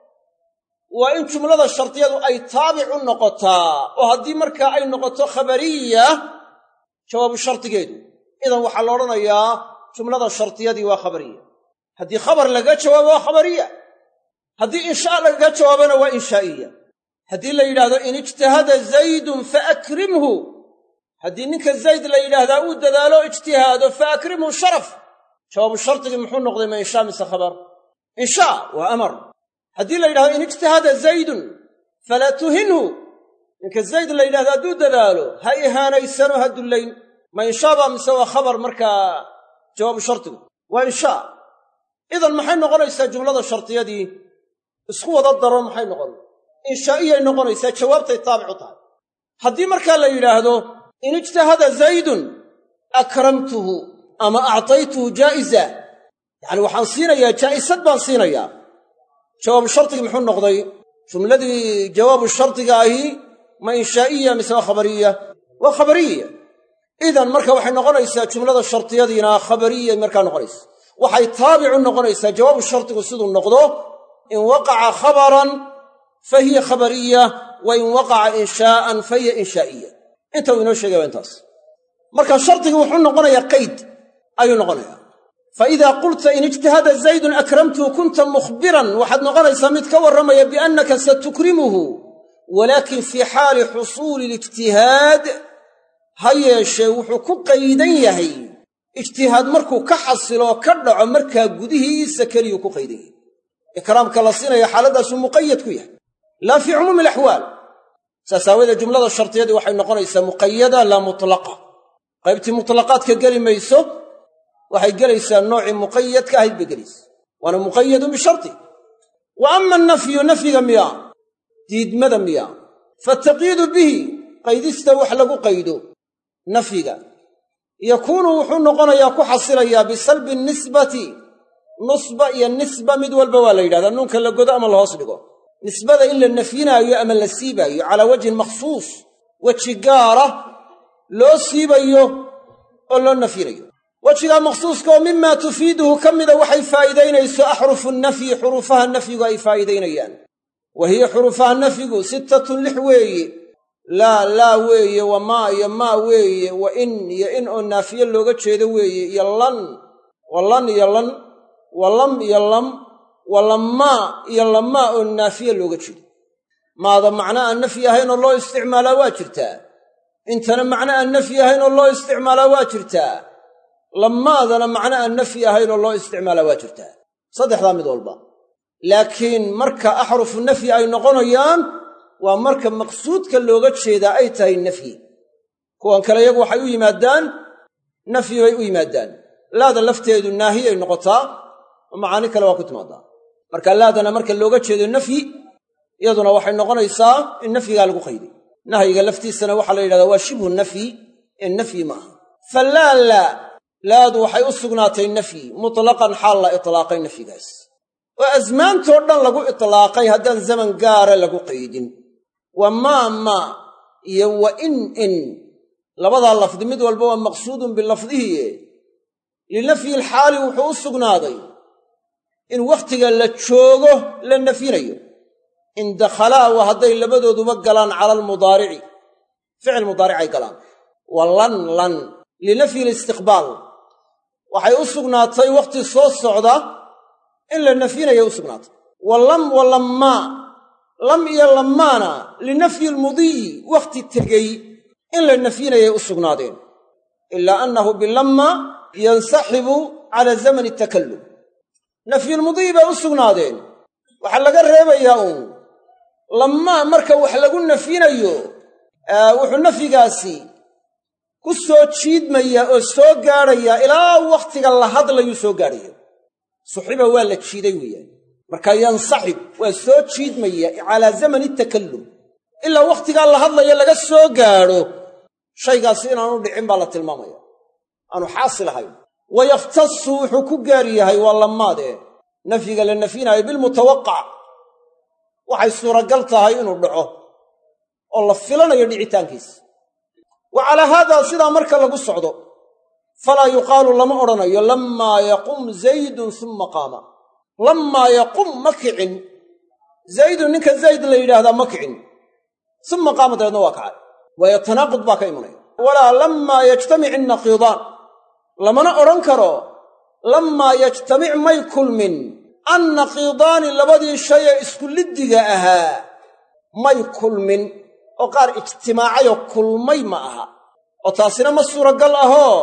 waa in jumlada shardiyadu ay taabic u noqotaa, oo haddii markaa ay noqoto khabariya jawaabu shardigeedu, idan waxaa la odhanayaa jumlada shardiyadii waa khabariya. haddii khabar laga jawaabo waa khabariya, haddii inshaa lagaga jawaabona waa inshaa'iya. haddii la yidhaahdo in ijtahada zaydun fa akrimhu, haddii ninka zayd la yidhaahdaa uu dadaalo ijtihaado fa akrimhu sharaf, jawaabu shardigii muxuu noqday ma inshaa mise khabar? inshaa waa amar. haddii la yidhahdo in ijtahada zaydun falaa tuhinhu, ninka zayd la yidhahdo hadduu dadaalo ha ihaanaysano ha dullayn, ma inshaabaa mise waa khabar? markaa jawaabu shardigu waa inshaa. idan maxay noqonaysaa jumlada shardiyadii isku wada daro maxay noqon? inshaa'iyay noqonaysaa, jawaabtay taabic u tahay. haddii markaa la yidhaahdo in ijtahada zaydun akramtuhu ama actaytuhu jaa'iza, yacni waxaan siinayaa jaa'isad baan siinayaa, jawaabu shardigii muxuu noqday? jumladii jawaabu shardiga ahi ma inshaa'iya mise waa khabariya? waa khabariya. idan marka waxay noqonaysaa jumlada shardiyadiina khabariyay markaa noqonaysa, waxay taabic u noqonaysaa jawaabu shardigu siduu noqdo. in waqaca khabaran fa hiya khabariya wa in waqaca inshaa'an fa hiya inshaa'iya. inta uu inoo sheegay waa intaas. marka shardigii wuxuu noqonayaa qayd ayuu noqonayaa. fa idaa qulta in ijtahada zaydun akramtuhu kunta mukhbiran, waxaad noqonaysaa mid ka warramaya biannaka satukrimuhu, walaakin fii xaali xusuuli lijtihaad, ha yeeshee wuxuu ku qaydan yahay ijtihaad markuu ka xasiloo ka dhaco markaa gudihiisa keliyuu ku qaydan yahay. ikraamka la siinaya xaaladdaasuu muqayad ku yahay, laa fii cumuumi alaxwaal. saas aawadeed jumlada shardiyadii waxay noqonaysaa muqayada laa mutlaqa. qaybtii mutlaqaadka geli mayso, waxay gelaysaa noocii muqayadka ahayd bay gelaysa, waana muqayadun bisharti. wa ama annafyu, nafyiga miya diidmada miya fataqiidu bihi, qaydista wax lagu qaydo nafyiga yakuunu wuxuu noqonayaa ku xasilayaa bisalbi nisbati, nusba iyo nisba mid walba waa la yidhahdaa, nuunka la godo ama la hoos dhigo. nisbada in la nafyinaayo ama la siibaayo calaa wajhin makhsuus, weji gaara loo siibayo oo loo nafyinayo. wejigaa makhsuuska oo mimaa tufiiduhu ka mida waxay faa'iidaynayso axrufu nafyi, xuruufaha nafyigu ay faa'iidaynayaan. wa hiya xuruufaha nafyigu sittatun lix weeye. laa laa weeye, wa maa iyo maa weeye, wa in iyo in oo naafiye looga jeedo weeye, iyo lan wa lan iyo lan, wa lam iyo lam, wa lammaa iyo lammaa oo naafiye looga jeedo. maada macno aan nafyi ahayn oo loo isticmaalaa waa jirtaa, intana macno aan nafyi ahayn oo loo isticmaalaa waa jirtaa, lammaadana macno aan nafyi ahayn oo loo isticmaalaa waa jirtaa. saddexdaa mid walba. laakiin marka axrufu nafyi ay noqonayaan waa marka maqsuudka looga jeedaa ay tahay nafyi. kuwan kale iyagu waxay u yimaadaan nafyi bay u yimaadaan. laada lafteedu naahiyay noqotaa oo macaani kale waa ku timaadaa. marka laadana marka looga jeedo nafyi, iyaduna waxay noqonaysaa in nafyigaa lagu qayday. nahyiga laftiisana waxaa la yidhahdaa waa shibhu nafyi ee nafyi ma aha. fallaala, laadu waxay u sugnaatay nafyi mutlaqan xaal la itlaaqay nafyigaas, oo asmaantoo dhan lagu itlaaqay haddaan zaman gaara lagu qaydin. wa maa maa iyo wa in in labadaa lafdi mid walba waa maqsuudun bilafdihi linafyi alxaali wuxuu u sugnaaday in wakhtiga la joogo la nafyinayo in dakhalaa waa hadday labadooduba galaan cala almudaarici ficil mudaaricay galaan wa lan lan linafyi alistiqbaal waxay u sugnaatay wakhti soo socda in la nafyinaya u sugnaatay wa lam wa lammaa lam iyo lammaana linafyi almudiyi wakhti tegey in la nafyinayay u sugnaadeen ilaa annahu bilamma yansaxibu cala zamani takallum nafyulmudiyi bay u sugnaadeen waxaa laga reebayaa uun lammaa marka wax lagu nafyinayo wuxuu nafyigaasi ku soo jiidmayaa oo soo gaadhayaa ilaa wakhtiga la hadlayuu soo gaadhaya suxiba waa la jiiday weeyaan marka yansaxib waa soo jiidmaya calaa zamani takallum ilaa wakhtigaa la hadlaya laga soo gaadho shaygaasi inaanu dhicin baa la tilmaamaya aanu xaasil ahayn wa yakhtasu wuxuu ku gaar yahay waa lammaadee nafyiga la nafyinaayo bilmutawaqac waxay suuragal tahay inuu dhaco oo la filanayo dhicitaankiisa wa calaa haadaa sidaa marka lagu socdo falaa yuqaalu lama odhanayo lammaa yaqum zaydun summa qaama lammaa yaqum ma kicin zaydun ninka zayd la yidhaahdaa ma kicin summa qaama dabeedna waa kacay waayo tanaaqud baa ka imanaya walaa lammaa yajtamic innaqiidaan lamana odhan karo lammaa yajtamic may kulmin annaqiidaani labadii shay ee isku liddiga ahaa may kulmin oo qaar ijtimaacayoo kulmay ma aha oo taasina ma suuragal ahoo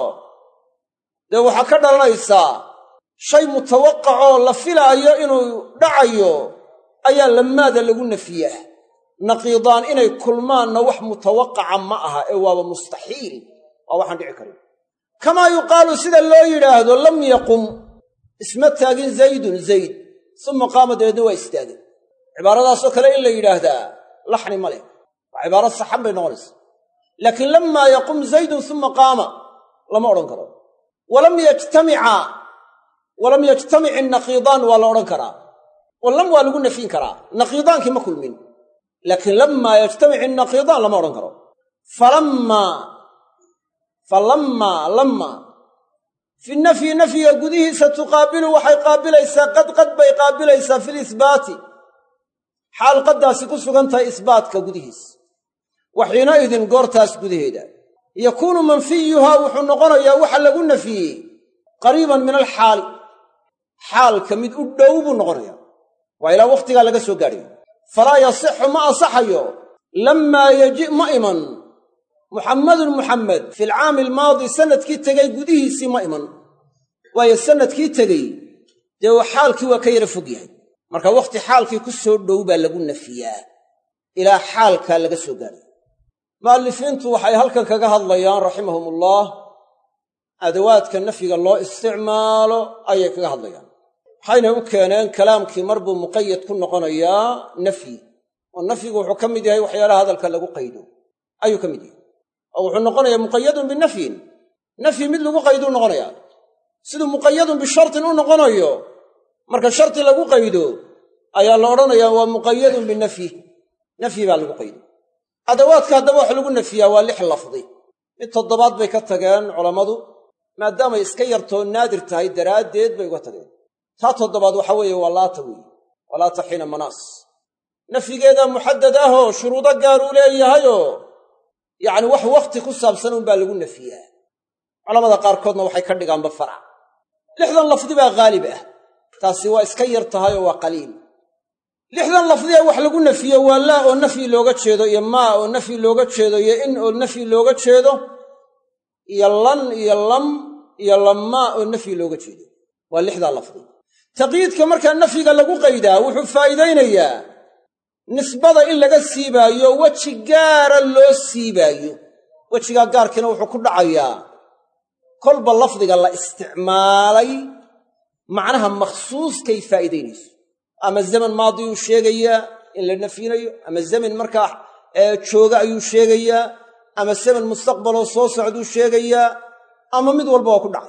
dee waxaa ka dhalanaysaa shay mutawaqacoo la filaayo inuu dhacayo ayaa lammaada lagu nafiyaa naqiidaan inay kulmaanna wax mutawaqaca ma aha ee waaba mustaxiil waa waxaan dhici karin kamaa yuqaalu sida loo yidhaahdo lam yaqum isma taagin zaydun zayd summa qaama dabeedna waa istaagay cibaaradaasoo kale in la yidhaahdaa laxni ma leh waa cibaarad saxan bay noqonaysa laakiin lammaa yaqum zaydun summa qaama lama odhan karo walam yajtamica walam yajtamic innaqiidaan waa la odhan karaa oo lam waa lagu nafyin karaa naqiidaankii ma kulmin laakiin lammaa yajtamic innaqiidaan lama odhan karo falammaa falammaa lamma fi nafyi nafyiga gudihiisa tuqaabilu waxay qaabilaysaa qad qad bay qaabilaysaa fi lisbaati xaal qaddaasi ku sugan tahay isbaatka gudihiisa wa xiinaidin goortaas gudaheeda yakuunu manfiyuhaa wuxuu noqonayaa waxa lagu nafyiyey qariiban min alxaali xaalka mid u dhow buu noqonayaa waa ilaa wakhtigaa laga soo gaadhayo falaa yasixu ma asaxayo lammaa yaji ma iman muxammadun muxammed fi alcaami almaadi sanadkii tegey gudihiisii ma iman waayo sanadkii tegey dee xaalkii waa ka yara fog yahay marka wakhti xaalkii ku soo dhow baa lagu nafiyaa ilaa xaalkaa laga soo gaadhayo mu'allifiintu waxay halkan kaga hadlayaan raximahumullah adawaadka nafyiga loo isticmaalo ayay kaga hadlayaan waxayna u keeneen kalaamkii mar buu muqayad ku noqonayaa nafyi oo nafyigu wuxuu ka mid yahay waxyaalaha hadalka lagu qaydo ayuu ka mid yahay oo wuxuu noqonayaa muqayadun binafyin nafyi mid lagu qayduu noqonayaa siduu muqayadun bishartin u noqonayo marka sharti lagu qaydo ayaa la odhanayaa waa muqayadun binafyi nafyi baa lagu qaydo adawaadka haddaba wax lagu nafiyaa waa lix lafdi mid toddobaad bay ka tageen culammadu maadaamay iska yartoo naadir tahay daraaddeed bay uga tageen taa toddobaad waxa weeye waa laata weeye waa laata xiina manaas nafyigeeda muxaddad ahoo shuruudo gaar uu leeyahayoo yacni wax wakhti ku saabsan unbaa lagu nafiyaa culamada qaarkoodna waxay ka dhigaanba farac lixdan lafdi baa haalib ah taasi waa iska yar tahay oo waa qaliil lixdan lafdiya wax lagu nafiyo waa laa oo nafyi looga jeedo iyo maa oo nafyi looga jeedo iyo in oo nafyi looga jeedo iyo lan iyo lam iyo lammaa oo nafyi looga jeedo waa lixdaa lafdi taqyiidka markaa nafyiga lagu qaydaa wuxuu faa'iidaynayaa nisbada in laga siibaayo weji gaara loo siibaayo wejigaa gaarkiina wuxuu ku dhacayaa kolba lafdiga la isticmaalay macnaha makhsuuskay faa'iidaynayso ama zaman maadiyuu sheegayaa in la nafyinayo ama zaman markaa jooga ayuu sheegayaa ama zaman mustaqbaloo soo socduu sheegayaa ama mid walba waa ku dhacay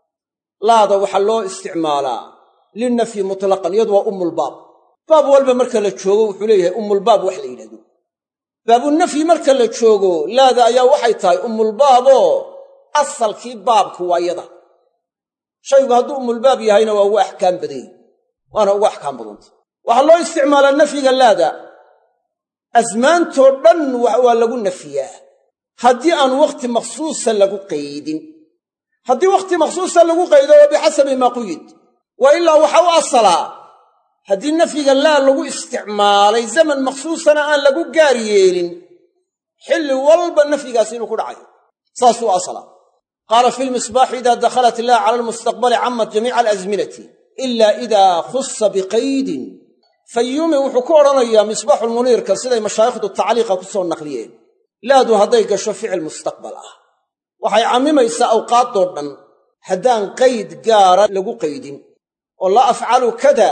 laada waxaa loo isticmaalaa linnafyi mutlaqan iyadu waa ummulbaab baab walba marka la joogo wuxuu leeyahay ummulbaab wax la yidhahdo baabunafyi marka la joogo laada ayaa waxay tahay umulbaaboo asalkii baabku waa yada shaygu hadduu umulbaab yahayna waa ugu axkaam badanyey waana ugu axkaam badanta waxaa loo isticmaalaa nafyiga laada asmaantoo dhan waa lagu nafiyaa haddii aan wakhti makhsuusa lagu qaydin haddii wakhti makhsuusa lagu qaydo waa bixasabi maa quyid wa ilaa waxa u asalaa haddii nafyiga laa lagu isticmaalay zaman makhsuusana aan lagu gaar yeelin xilli walba nafyigaasi inuu ku dhacayo saasuu asalaa qaala fi lmisbaaxi idaa dakhalat laa cala almustaqbali cammat jamiica alasminati ila idaa khussa biqaydin fayuumi wuxuu ku odhanayaa misbaaxulmuniirka siday mashaayikhdu tacliiqa ku soo naqliyeen laadu hadday gasho ficil mustaqbal ah waxay cammimaysaa awqaaddoo dhan haddaan qayd gaara lagu qaydin oo la afcalu kada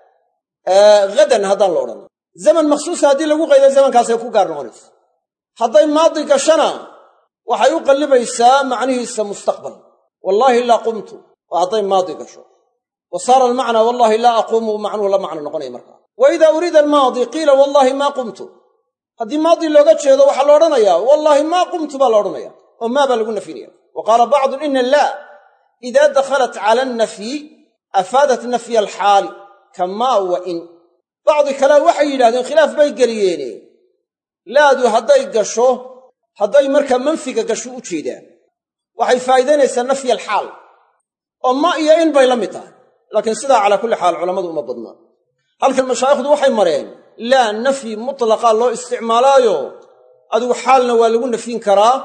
hadan haddaan la odhan zaman makhsuusa haddii lagu qaydo zamankaasay ku gaar noqonaysa hadday maadi gashana waxay u qallibaysaa macnihiisa mustaqbal wallaahi laa qumtu oo hadday maadi gasho wa saara almacnaa wallaahi laa aquumu macnuhu la macno noqonaya markaa wa idaa uriida almaadi qiila wallaahi maa qumtu haddii maadi looga jeedo waxaa la odhanayaa wallaahi maa qumtu baa la odhanaya oo maa baa lagu nafyinaya wa qaala bacdun ina laa idaa dakhalat cala annafyi afaadat nafya alxaali kamaa wa in bacdi kale waxay yidhahdeen khilaaf bay geliyeene laadu hadday gasho hadday markaa manfiga gasho u jeedaan waxay faa'iidaynaysaa nafya alxaal oo ma iyo in bay la mid tahay laakiin sidaa calaa kulli xaal culammadu uma badnaa halkan mashaayikhdu waxay mareen laa nafyi mutlaqa loo isticmaalaayo adigu xaalna waa lagu nafyin karaa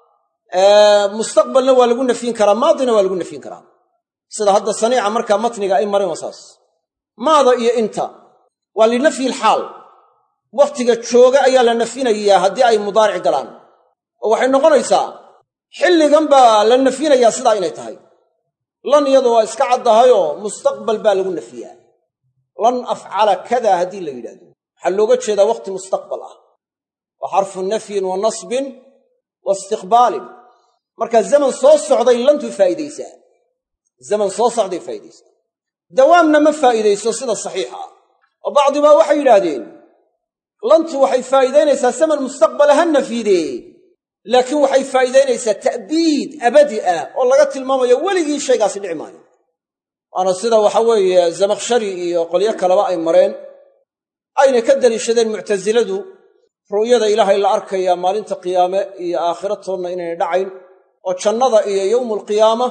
mustaqbalna waa lagu nafyin karaa maadina waa lagu nafyin karaa sida hadda saniica markaa matniga ay mareen waa saas maada iyo inta waa linafyi alxaal wakhtiga jooga ayaa la nafyinayaa haddii ay mudaaric galaan oo waxay noqonaysaa xilligan baa la nafyinayaa sidaa inay tahay lan iyadu waa iska caddahayoo mustaqbal baa lagu nafiyaa lan afcala kada haddii la yidhahdo waxaa looga jeedaa wakhti mustaqbal ah wa xarfu nafyin wa nasbin wa istiqbaalin markaa zaman soo socday lantu faa'iidaysaa zaman soo socday faa'iidaysaa dawaamna ma faa'iidayso sida saxiixa ah oo bacdibaa waxay yidhaahdeen lantu waxay faa'iidaynaysaa zaman mustaqbala ha nafyidee laakiin waxay faa'iidaynaysaa ta'biid abadi ah oo laga tilmaamayo weligii shaygaasi dhici maayo waana sida waxa weeye zamakhshari iyo qolyo kaleba ay mareen ayna ka daliishadeen muctasiladu ru'yada ilaahay la arkayaa maalinta qiyaame iyo aakhiratoodna inaynay dhacayn oo jannada iyo yowmulqiyaama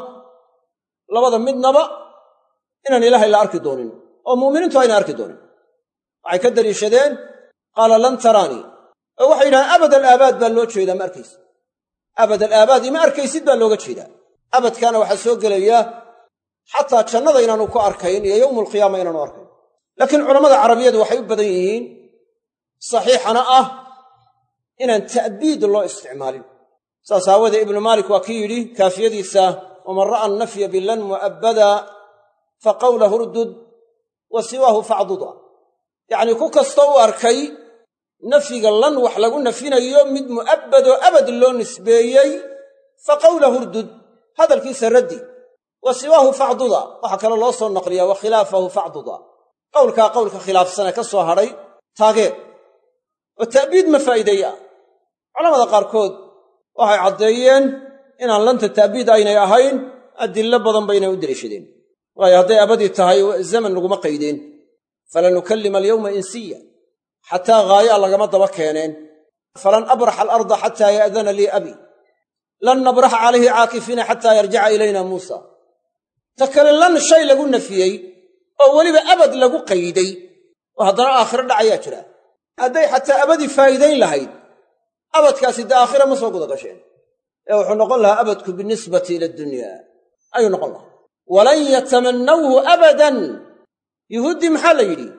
labada midnaba inaan ilaahay la arki doonin oo mu'miniintu ayna arki doonin waxay ka daliishadeen qaala lan taraanii oo waxay yidhahdeen abad alaabaad baa loo jeedaa ma arkaysid abad alaabaad ima arkaysid baa looga jeedaa abadkaana waxaa soo gelaya xataa jannada inaanu ku arkayn iyo yowmulqiyaama inaanu arkayn laakiin culammada carabiyadu waxay u badan yihiin saxiixana ah inaan ta'biid loo isticmaalin saas aawadee ibnu maalik waa kii yidhi kaafiyadiisa waman ra'a annafya bilan mu'abbada fa qawlahu urdud wa siwaahu facduda yacnii ku kastoo u arkay nafyiga lan wax lagu nafinayo mid mu'abbadoo abad loo nisbeeyey fa qawlahu urdud hadalkiisa raddi wa siwaahu facduda waxaa kaloo loo soo naqliyaa wa khilaafahu facduda qowlkaa qowlka khilaafsane ka soo hadhay taageer oo ta'biid ma faa'iideeya culamada qaarkood waxay caddeeyeen inaan lanta ta'biid aynay ahayn adillo badan ba inay u deliishadeen waayo hadday abadii tahay zaman laguma qaydeen falan nukallima alyawma insiya xataa ghaaya lagama daba keeneen falan abraxa alarda xataa ya'dana lii abi lan nabraxa calayhi caakifiina xataa yarjica ilayna muusa ta kale lan shay lagu nafiyey oo weliba abad lagu qayday oo haddana aakhiro dhacayaa jira hadday xataa abadii faa'iidayn lahayd abadkaasi dee aakhira ma soo guda gasheen ee wuxuu noqon lahaa abadku binisbati ila addunya ayuu noqon lahaa walan yatamannawhu abadan yuhuuddii maxaa la yidhi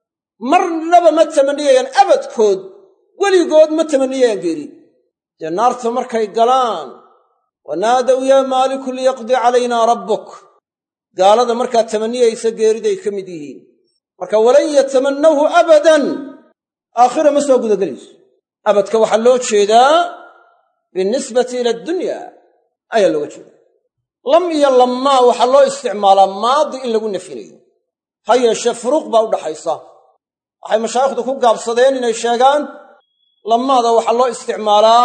marnaba ma tamaniyayaan abadkood weligood ma tamaniyayaan geeri dee naarta markay galaan wanaadow yaa maaliku liyaqdi calaynaa rabbuk gaalada markaa tamaniyaysa geeriday ka mid yihiin marka walan yatamannawhu abadan aakhira ma soo gudagelayso abadka waxaa loo jeedaa binisbati ila addunya ayaa looga jeedaa lam iyo lammaa waxaa loo isticmaalaa maadi in lagu nafinayo ha yeeshee furuuq baa u dhaxaysa waxay mashaayikhdu ku gaabsadeen inay sheegaan lamaada waxaa loo isticmaalaa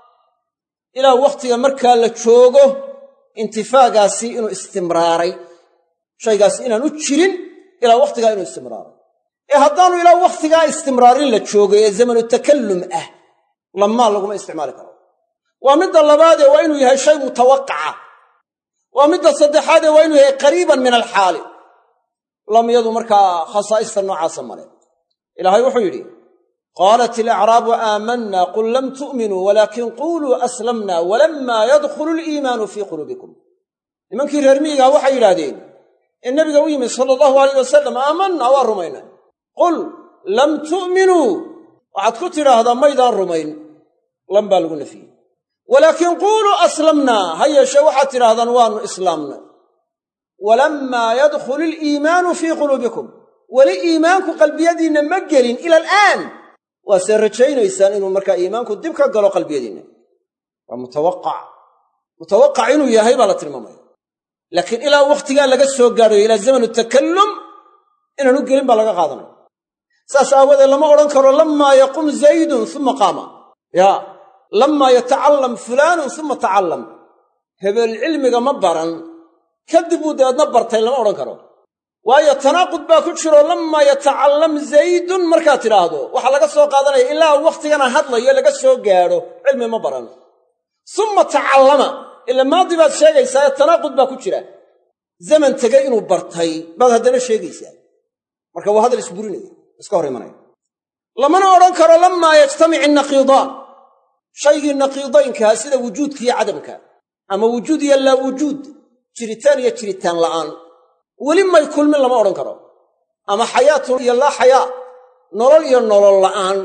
ilaa wakhtiga markaa la joogo intifaagaasi inuu istimraaray shaygaasi inaanu jirin ilaa wakhtigaa inuu istimraaray ee haddaanu ilaa wakhtigaa istimraarin la joogo ee zamanu takallum ah lamaa laguma isticmaali karo waa midda labaadee waa inuu yahay shay mutawaqaca waa midda saddexaadee waa inuu yahay qariiban min alxaali lamyadu markaa khasaa'ista noocaasa male ilaahay wuxuu yidhi qaalat ilacraabu aamanna qul lam tu'minuu walaakin quuluu aslamna walammaa yadkhulu liimaanu fii quluubikum nimankii reer miyigaa waxay yidhaahdeen ee nebiga u yimid sala allahu alayh wasalam aamanna waa rumaynay qul lam tu'minuu waxaad ku tidhaahdaa maydaan rumayn lam baa lagu nafiyey walaakin quuluu aslamnaa ha yeeshee waxaad tidhahdaan waannu islaamnay walammaa yadkhulu liimaanu fii quluubikum weli iimaanku qalbiyadiinna ma gelin ila alaan waase rajaynaysaan inuu markaa iimaanku dib ka galo qalbiyadiinna waa mutawaqac mutawaqac inuu yahay baa la tilmaamaya laakiin ilaa wakhtigaa laga soo gaadhayo ilaa zamanu takallum inaanu gelin baa laga qaadanaya saas aawadeed lama odhan karo lammaa yaqum zaydun uma qaama yaa lammaa yatacallam fulaanun uma tacallam hebel cilmiga ma baran kadib uu dabeedna bartay lama odhan karo waayo tanaaqud baa ku jiro lammaa yatacallam zaydun markaad tidhaahdo waxaa laga soo qaadanaya ilaa wakhtigana hadlayo laga soo gaadho cilmi ma baran summa tacallama ila maadi baad sheegaysaa ee tanaaqud baa ku jira zaman tegay inuu bartay baad haddana sheegaysaa marka waa hadal isburinaya iska hor imanaya lamana odhan karo lammaa yajtamici naqiidaan shaygii naqiidaynkaa sida wujuudka iyo cadamka ama wujuud iyo laa wujuud jiritaan iyo jiritaan la'aan weli may kulmin lama odhan karo ama xayaatun iyo laa xayaa nolol iyo nolol la'aan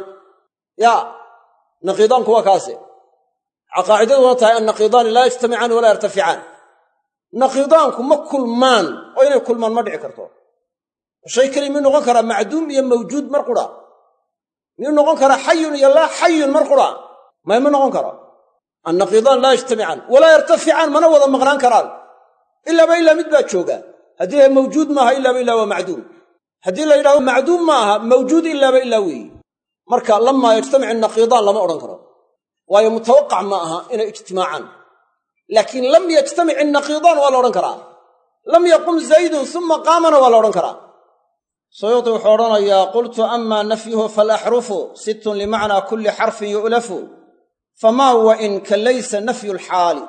yaa naqiidaanku waa kaase caqaacidaduna tahay annaqiidaani laa yajtamicaani walaa yartaficaan naqiidaanku ma kulmaan oo inay kulmaan ma dhici karto shay keli miyuu noqon karaa macduum iyo mawjuud mar qura miyuu noqon karaa xayun iyo laa xayun mar qura may ma noqon karo annaqiidaan laa yajtamicaan walaa yartaficaan mana wada maqnaan karaan ilaaba ilaa mid baa jooga haddii la mawjuud maaha ilaaba ilaa waa macduum haddii la yidhahdo macduum ma aha mawjuud ilaaba ilaa weeyi marka lamaa yajtamic naqiidaan lama odhan karo waayo mutawaqac ma aha inay ijtimaacaan laakiin lam yajtamic naqiidaan waa la odhan karaa lam yaqum zaydun uma qaamana waa la odhan karaa suyuuti wuxuu odhanayaa qultu ama nafyuhu faalaxrufu sittun limacnaa kulli xarfin yu'lafu famaa huwa in ka laysa nafyu lxaali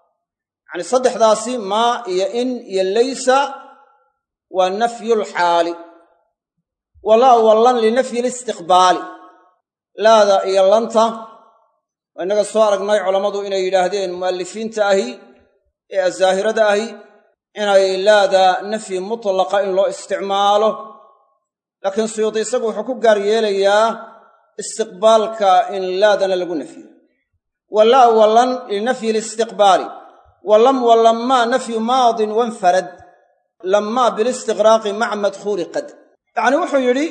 yacni saddexdaasi maa iyo in iyo laysa waa nafyulxaali walaa wallan linafyi listiqbaali laada iyo lanta waa innaga soo aragnay culammadu inay yidhaahdeen mu'allifiinta ahi ee azaahirada ahi inay laada nafyi mutlaqa in loo isticmaalo laakiin suyuudi isagu wuxuu ku gaar yeelayaa istiqbaalka in laadana lagu nafyiyo walaa wallan linafyi listiqbaali walam walammaa nafyu maadin wanfarad lammaa bilistiqraaqi maca madkhuuli qad yacnii wuxuu yidhi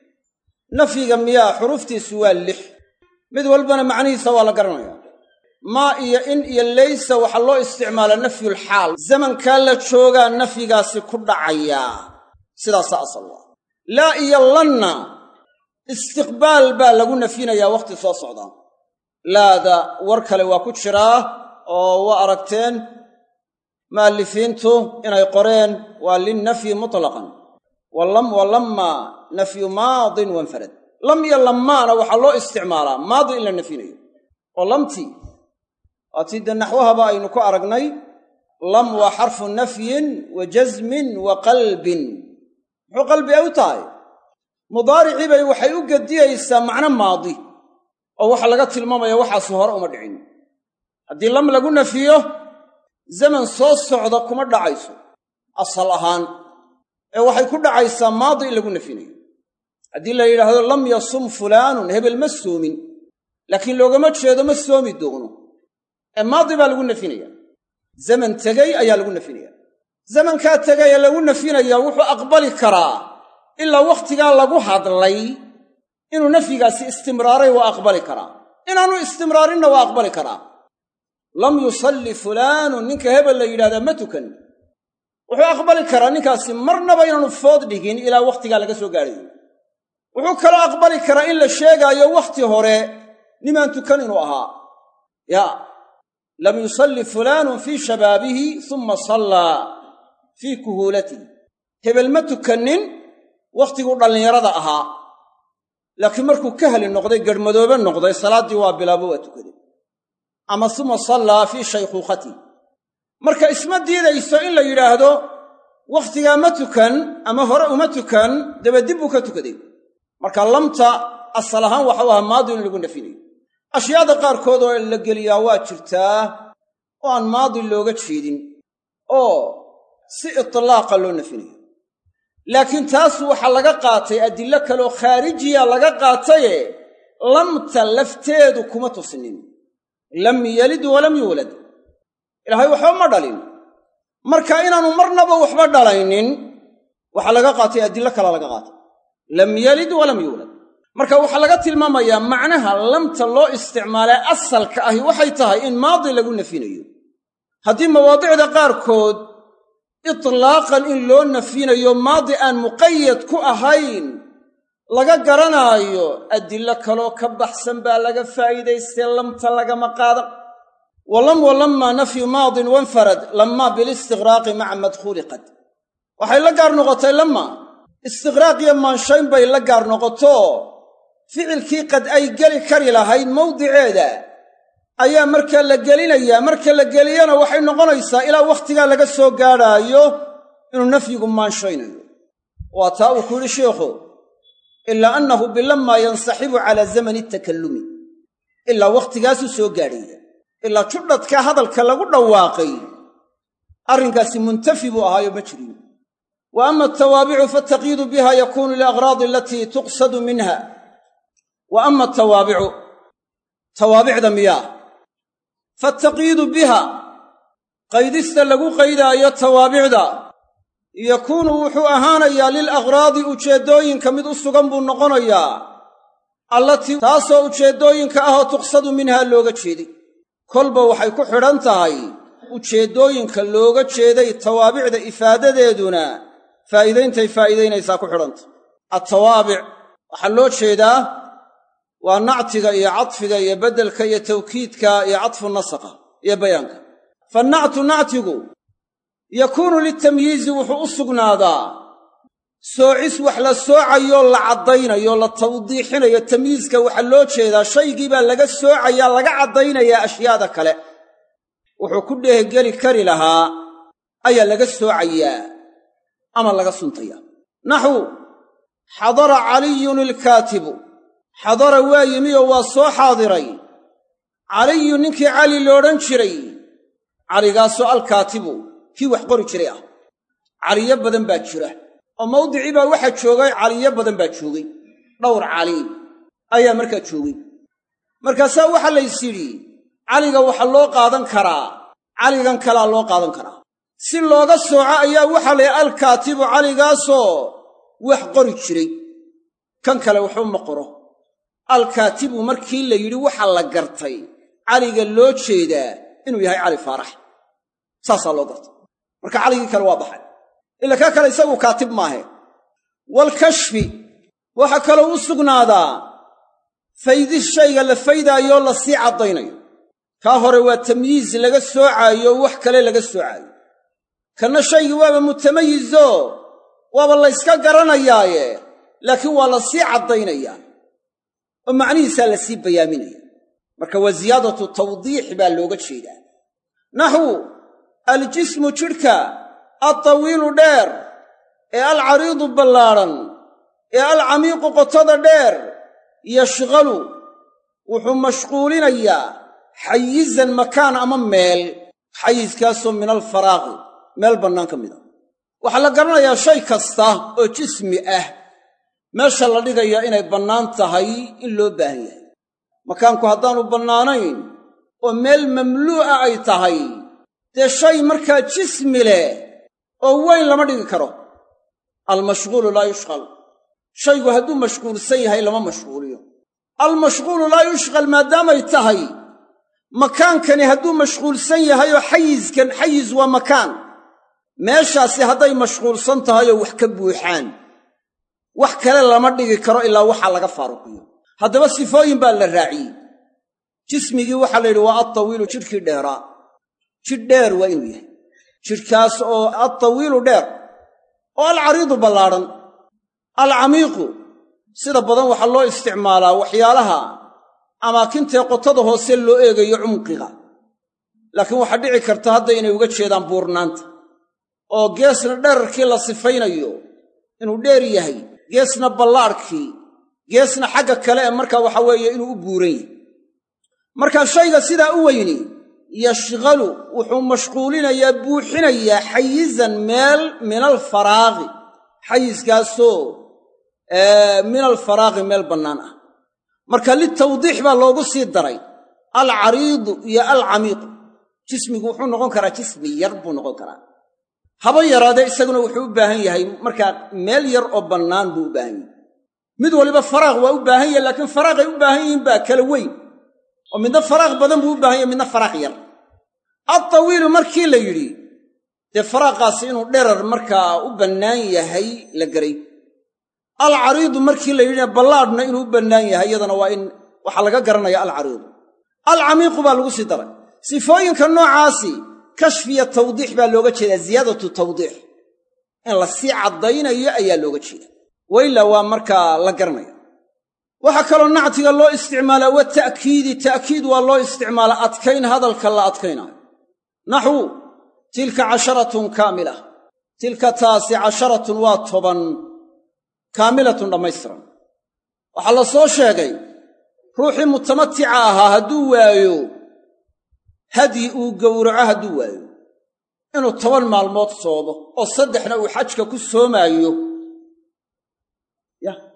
nafyiga miyaa xuruuftiisu waa lix mid walbana macnihiisa waa la garanayaa maa iyo in iyo laysa waxaa loo isticmaalaa nafyulxaal zamankaa la joogaa nafyigaasi ku dhacayaa sidaasaa asal waa laa iyo lanna istiqbaal baa lagu nafyinayaa wakhti soo socdaa laada war kale waa ku jiraa oo waa aragteen mu'allifiintu inay qoreen waa linnafyi mutlaqan walam walammaa nafyu maadin wanfarad lam iyo lammaana waxaa loo isticmaalaa maadi in la nafyinayo oo lamtii waatii dee naxwahaba aynu ku aragnay lam waa xarfu nafyin wa jasmin wa qalbin muxuu qalbi ay u tahay mudaaricii bay waxay u gediyaysaa macno maadi oo waxa laga tilmaamaya waxaasi hore uma dhicin haddii lam lagu nafiyo zaman soo socda kuma dhacayso asal ahaan ee waxay ku dhacaysaa maadi in lagu nafinayo haddii la yidhaahdo lam yasum fulaanun hebel ma soomin laakiin loogama jeedo ma soomi doono ee maadi baa lagu nafinaya zaman tegey ayaa lagu nafinaya zamankaa tegay ee lagu nafinaya wuxuu aqbali karaa ilaa wakhtigaa lagu hadlay inuu nafyigaasi istimraaray waa aqbali karaa inaanu istimraarinna waa aqbali karaa lam yusalli fulaanun ninka hebel la yidhahdaa ma tukan wuxuu aqbali karaa ninkaasi marnaba inaanu food dhigin ilaa wakhtigaa laga soo gaadhayo wuxuu kaloo aqbali karaa in la sheegaayo wakhti hore nimaan tukan inuu ahaa yaa lam yusalli fulaanun fii shabaabihi uma sallaa fii kuhuulatihi hebel ma tukannin wakhtiguu dhallinyarada ahaa laakiin markuu kahli noqday garhmadoobe noqday salaaddii waa bilaabo waa tukaday ama uma sallaa fii shaykhuukhatihi marka isma diidayso in la yidhaahdo wakhtigaa ma tukan ama hore uma tukan dabadib buu ka tukaday marka lamta asal ahaan waxau ahaa maadi in lagu nafinayo ashyaada qaarkood oo la geliyaa waa jirtaa oo aan maadi looga jeedin oo si itlaaqa loo nafinayo laakiin taas waxaa laga qaatay adillo kaleoo khaarijiya laga qaataye lamta lafteedu kuma tusinin lam yalid walam yuulad ilaahay waxba ma dhalin marka inaanu marnaba waxba dhalaynin waxaa laga qaatay adillo kale laga qaatay lam yalid walam yuulad marka waxaa laga tilmaamayaa macnaha lamta loo isticmaalay asalka ahi waxay tahay in maadi lagu nafinayo haddii mawaadicda qaarkood itlaaqan in loo nafinayo maadi aan muqayad ku ahayn laga garanaayo adillo kaloo ka baxsan baa laga faa'iidaystee lamta lagama qaadan walam walamma nafyu maadin wanfarad lamma bilistiqraaqi maca madkhuuli qad waxay la gaar noqotay lamma istiqraaq iyo maanshayn bay la gaar noqoto ficilkii qad ay geli kari lahayd mawdiceeda ayaa markaa la gelinayaa marka la geliyana waxay noqonaysaa ilaa wakhtigaa laga soo gaadhaayo inuu nafyigu maanshaynayo waa taa uu ku yidhi sheikhu ilaa annahu bilammaa yansaxibu calaa zamani takallumi ilaa wakhtigaasuu soo gaadhaya ilaa judhadka hadalka lagu dhawaaqay arrinkaasi muntafi buu ahaayo ma jirin wa ama atawaabicu faataqyiidu biha yakuunu liaghraadi alatii tuqsadu minha wa ama atawaabicu tawaabicda miyaa faataqyiidu biha qaydista lagu qaydaayo tawaabicda yakuunu wuxuu ahaanayaa lilaghraadi ujeeddooyinka mid u sugan buu noqonayaa allatii taasoo ujeeddooyinka ahoo tuqsadu minhaa looga jeeday kolba waxay ku xidhan tahay ujeeddooyinka looga jeeday tawaabicda ifaadadeeduna faa'iidayntay faa'iidaynaysaa ku xidhanta attawaabic waxaa loo jeedaa waa nactiga iyo cadfiga iyo beddelka iyo tawkiidka iyo cadfu nasaqa iyo bayaanka fannactu nactigu yakuunu litamyiizi wuxuu u sugnaadaa soocis wax la soocayoo la caddaynayo la tawdiixinayo tamyiiska waxaa loo jeedaa shaygii baa laga soocayaa laga caddaynayaa ashyaada kale wuxuu ku dheehgeli kari lahaa ayaa laga soocayaa ama laga suntayaa naxwu xadara caliyun ilkaatibu xadara waa yimi oo waa soo xaadiray caliyun ninkii cali loodhan jiray caligaasoo alkaatibu kii wax qori jiray ah caliyo badan baa jira oo mawdicii baa waxaa joogay caliyo badan baa joogay dhowr cali ayaa markaa joogay markaasaa waxaa lays yidhi caliga waxaa loo qaadan karaa caligan kalaa loo qaadan karaa si looga sooco ayaa waxaa la yidhi alkaatibu caligaasoo wax qori jiray kan kale waxba ma qoro alkaatibu markii la yidhi waxaa la gartay caliga loo jeedaa inuu yahay cali faarax saasaa loo gartay marka caligii kale waa baxay ila kaa kale isagu kaatib maahe waalkashfi waxaa kaloo u sugnaadaa faydis shayga la faydaayoo la sii caddaynayo kaa hore waa tamyiis laga soocaayo wax kale laga soocaayo kanna shaygii waaba mutamayizo waaba layska garanayaaye laakiin waa la sii caddaynayaa oo macnihiisaa la sii bayaaminaya marka waa ziyaadatu tawdiix baa looga jeedaa naxwu aljismu jidhka altawiilu dheer ee alcariidu ballaadhan ee alcamiiqu qotada dheer yashqalu wuxuu mashquulinayaa xayizan makaan ama meel xayiskaasoo min alfaraaqi meel bannaan ka mid a waxaa la garanayaa shay kasta oo jismi ah meesha la dhigayaa inay bannaan tahay in loo baahan yahay makaanku haddaanu bannaanayn oo meel mamluu'a ay tahay dee shay markaa jismi leh oo weyn lama dhigi karo almashghuulu laa yushqal shaygu hadduu mashquulsan yahay lama mashquuliyo almashghuulu laa yushqal maadaamay tahay makaankani hadduu mashquulsan yahay oo xayiskan xayis waa makaan meeshaasi hadday mashquulsan tahay oo wax ka buuxaan wax kale lama dhigi karo ilaa waxaa laga faaruqiyo haddaba sifooyin baa la raaciyey jismigii waxaa la yidhi waa attawiilu jidhkii dheeraa jidh dheer waa inuu yahay jidhkaas oo attawiilu dheer oo alcariidu ballaadhan alcamiiqu sida badan waxaa loo isticmaalaa waxyaalaha amaakintee qotada hoose loo eegayo cumqiga laakiin waxaa dhici karta hadda inay uga jeedaan buurnaanta oo geesna dherarkii la sifaynayo inuu dheer yahay geesna ballaadhkii geesna xagga kale ee markaa waxa weeye inuu u buuran yahay markaa shayga sidaa u weyni yashqalu wuxuu mashquulinayaa buuxinayaa xayizan meel min alfaraaqi xayiskaasoo min alfaraaqi meel bannaan ah marka litawdiix baa loogu sii daray alcariidu iyo alcamiiqu jismigu wuxuu noqon karaa jismi yar buu noqon karaa haba yaraadee isaguna wuxuu u baahan yahay markaa meel yar oo bannaan buu u baahan yahay mid waliba faraaq waa u baahan yahay laakiin faraaqay u baahan yihiin baa kala weyn oo midna faraaq badan buu u baahan yahay midna faraaq yar attawiilu markii la yidhi dee faraaqaasi inuu dherar markaa u bannaan yahay la garay alcariidu markii la yidhina ballaadhna inuu u bannaan yahay iyadana waa in waxaa laga garanaya alcariidu alcamiiqu baa lagu sii daray sifooyinka noocaasi kashfiya tawdiix baa looga jeedaa ziyaadatu tawdiix in la sii caddaynayo ayaa looga jeeda waila waa markaa la garanaya waxaa kaloo nactiga loo isticmaalaa wa ta'kiidi ta'kiid waa loo isticmaalaa adkayn hadalka la adkaynaayo naxwu tilka casharatun kaamila tilka taasi casharatun waa toban kaamilatun dhammaystiran waxaa la soo sheegay ruuxii mutamatica ahaa hadduu waayo hadyi uu gowraco hadduu waayo inuu toban maalmood soomo oo saddexna uu xajka ku soomaayo yah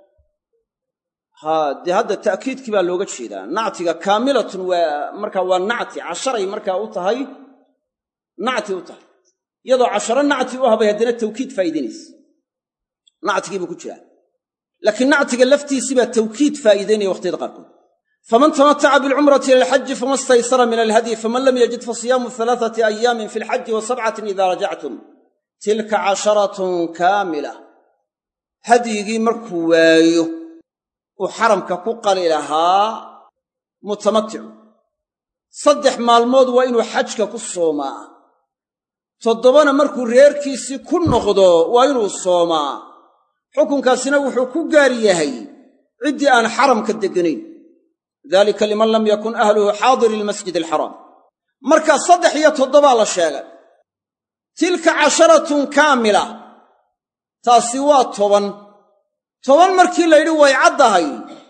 haa dee hadda ta'kiidkii baa looga jeedaa nactiga kaamilatun waa markaa waa nacti casharay markaa u tahay nacti u tahay iyadoo casharo nacti u habay haddana tawkiid faa'iidaynaysa nactigii buu ku jiraa laakiin nactiga laftiisii baa tawkiid faa'iidaynaya waqtiyada qaarkood faman tamataca bilcumrati ila alxaji fama staysara min alhadyi faman lam yajid fasiyaamu halaathati ayaamin fi alxaji wa sabcatin idaa rajactum tilka casharatun kaamila hadyigii markuu waayo uu xaramka ku qali lahaa mutamaticu saddex maalmood waa inuu xajka ku soomaa toddobana markuu reerkiisii ku noqdo waa inuu soomaa xukunkaasina wuxuu ku gaar yahay ciddii aan xaramka degganayn dalika liman lam yakun ahluhu xaadiri almasjid alxaraam markaa saddex iyo toddobaa la sheegay tilka casharatun kaamila taasi waa toban toban markii la yidhi way caddahay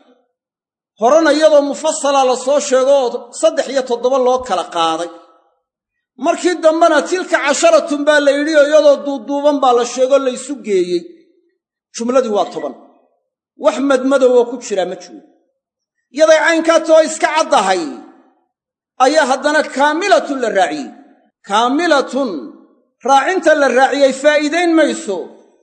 horena iyadoo mufasala la soo sheego oo saddex iyo toddoba loo kala qaaday markii dambena tilka casharatun baa la yidhi oo iyadoo duuduuban baa la sheegoo laysu geeyey jumladii waa toban wax madmadow oo ku jiraa ma jiro yaday caynkaa too iska caddahay ayaa haddana kaamilatun la raaciyey kaamilatun raacinta la raaciyey faa'iidayn mayso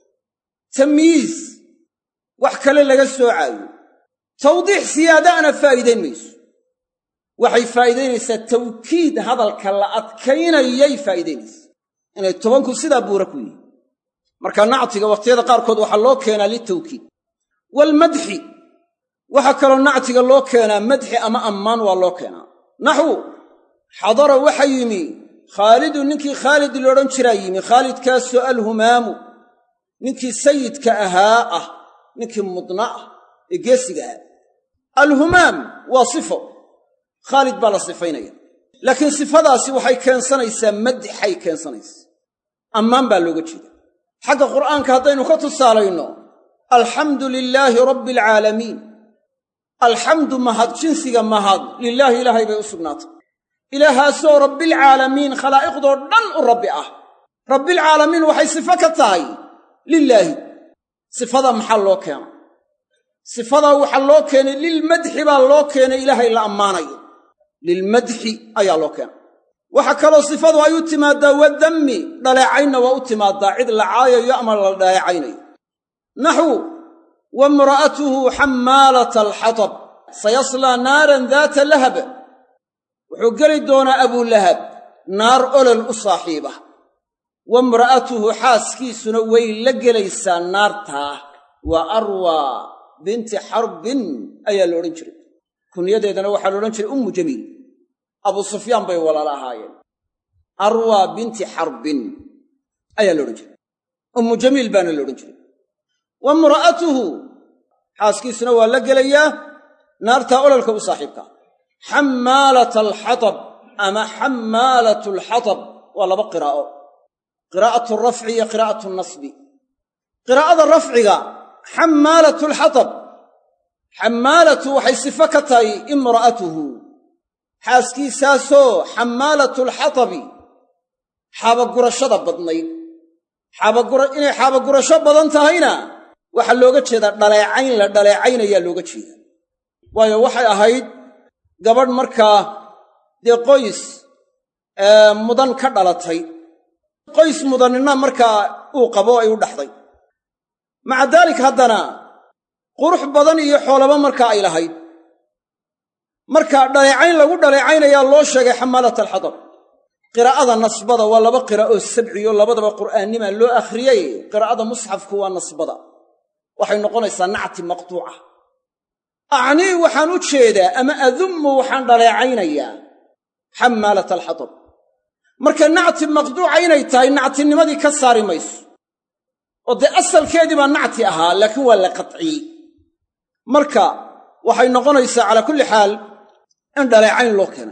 tamyiis wax kale laga soocaayo tawdiix siyaada'na faa'iidayn mayso waxay faa'iidaynaysaa tawkiid hadalka la adkaynayay faa'iidaynaysa inay tobanku sidaa buura ku yihiin marka nactiga waqtiyada qaarkood waxaa loo keenaa litawkiid waalmadxi waxaa kaloo nactiga loo keenaa madxi ama ammaan waa loo keenaa naxwu xadara waxa yimi khaalidu ninkii khaalid loodhan jiraa yimi khaalidkaasoo alhumaamu ninkii sayidka ahaa ah ninkii mudna ah ee geesiga ahaa alhumaam waa sifo khaalid baa la sifaynaya laakiin sifadaasi waxay keensanaysaa madxay keensanaysaa ammaan baa looga jeeda xagga qur'aanka haddaynu ka tusaalayno alxamdu lilaahi rabbi alcaalamiin alxamdu mahad jinsiga mahad lilaahi ilaahay bay u sugnaatay ilaahaasoo rabbilcaalamiin khalaa'iqdoo dhan u rabbi ah rabbilcaalamiin waxay sifo ka tahay lilaahi sifadaa maxaa loo keenay sifadaa waxaa loo keenay lilmadxi baa loo keenay ilaahay la ammaanayo lilmadxi ayaa loo keenay waxaa kaloo sifadu ay u timaaddaa wadammi dhaleecaynna waa u timaaddaa cid la caayayo ama la dhaleecaynayo naxwu wamra'atuhu xammaalata alxatab sayaslaa naaran daata lahab wuxuu geli doonaa abulahab naar olol u saaxiiba wamra'atuhu xaaskiisuna way la gelaysaa naartaa waa arwaa binti xarbin ayaa la odhan jiray kunyadeedana waxaa la odhan jiray ummu jamiil abu sufyaan bay walaala ahaayeen arwa binti xarbin ayaa la odhan jiray ummu jamiil baana la odhan jiray wa imra'atuhu xaaskiisuna waa la gelayaa naartaa ololka u saaxiibka xammaalata alxatab ama xammaalatu alxatab waa laba qiraa'o qiraa'atu rafci iyo qiraa'atu nasbi qiraa'ada rafciga xammaalatu alxatab xammaalatu waxay sifo ka tahay imra'atuhu xaaskiisaasoo xammaalatu alxatabi xaabagurashada badnayd xaabagura inay xaabagurasho badan tahayna waxaa looga jeedaa dhaleecayn la dhaleecaynayaa looga jeeda waayo waxay ahayd gabadh markaa dee qoys mudan ka dhalatay qoys mudanina markaa uu qabo ay u dhaxday maca daalik haddana qurux badan iyo xoolaba markaa ay lahayd marka dhaleecayn lagu dhaleecaynayaa loo sheegay xamaalata alxatab qiraa'ada nasbada waa laba qiraa'o sabciyo labadaba qur'aannimaa loo akhriyey qiraa'ada musxafku waa nasbada waxay noqonaysaa nacti maqtuuca acnii waxaan u jeedaa ama adummu waxaan dhaleecaynayaa xamaalata alxatab marka nacti maqtuuca inay tahay nactinimadii ka saari mayso oo dee asalkeedii baa nacti ahaa laakiin waa la qatciyey marka waxay noqonaysaa calaa kulli xaal in dhaleecayn loo keenay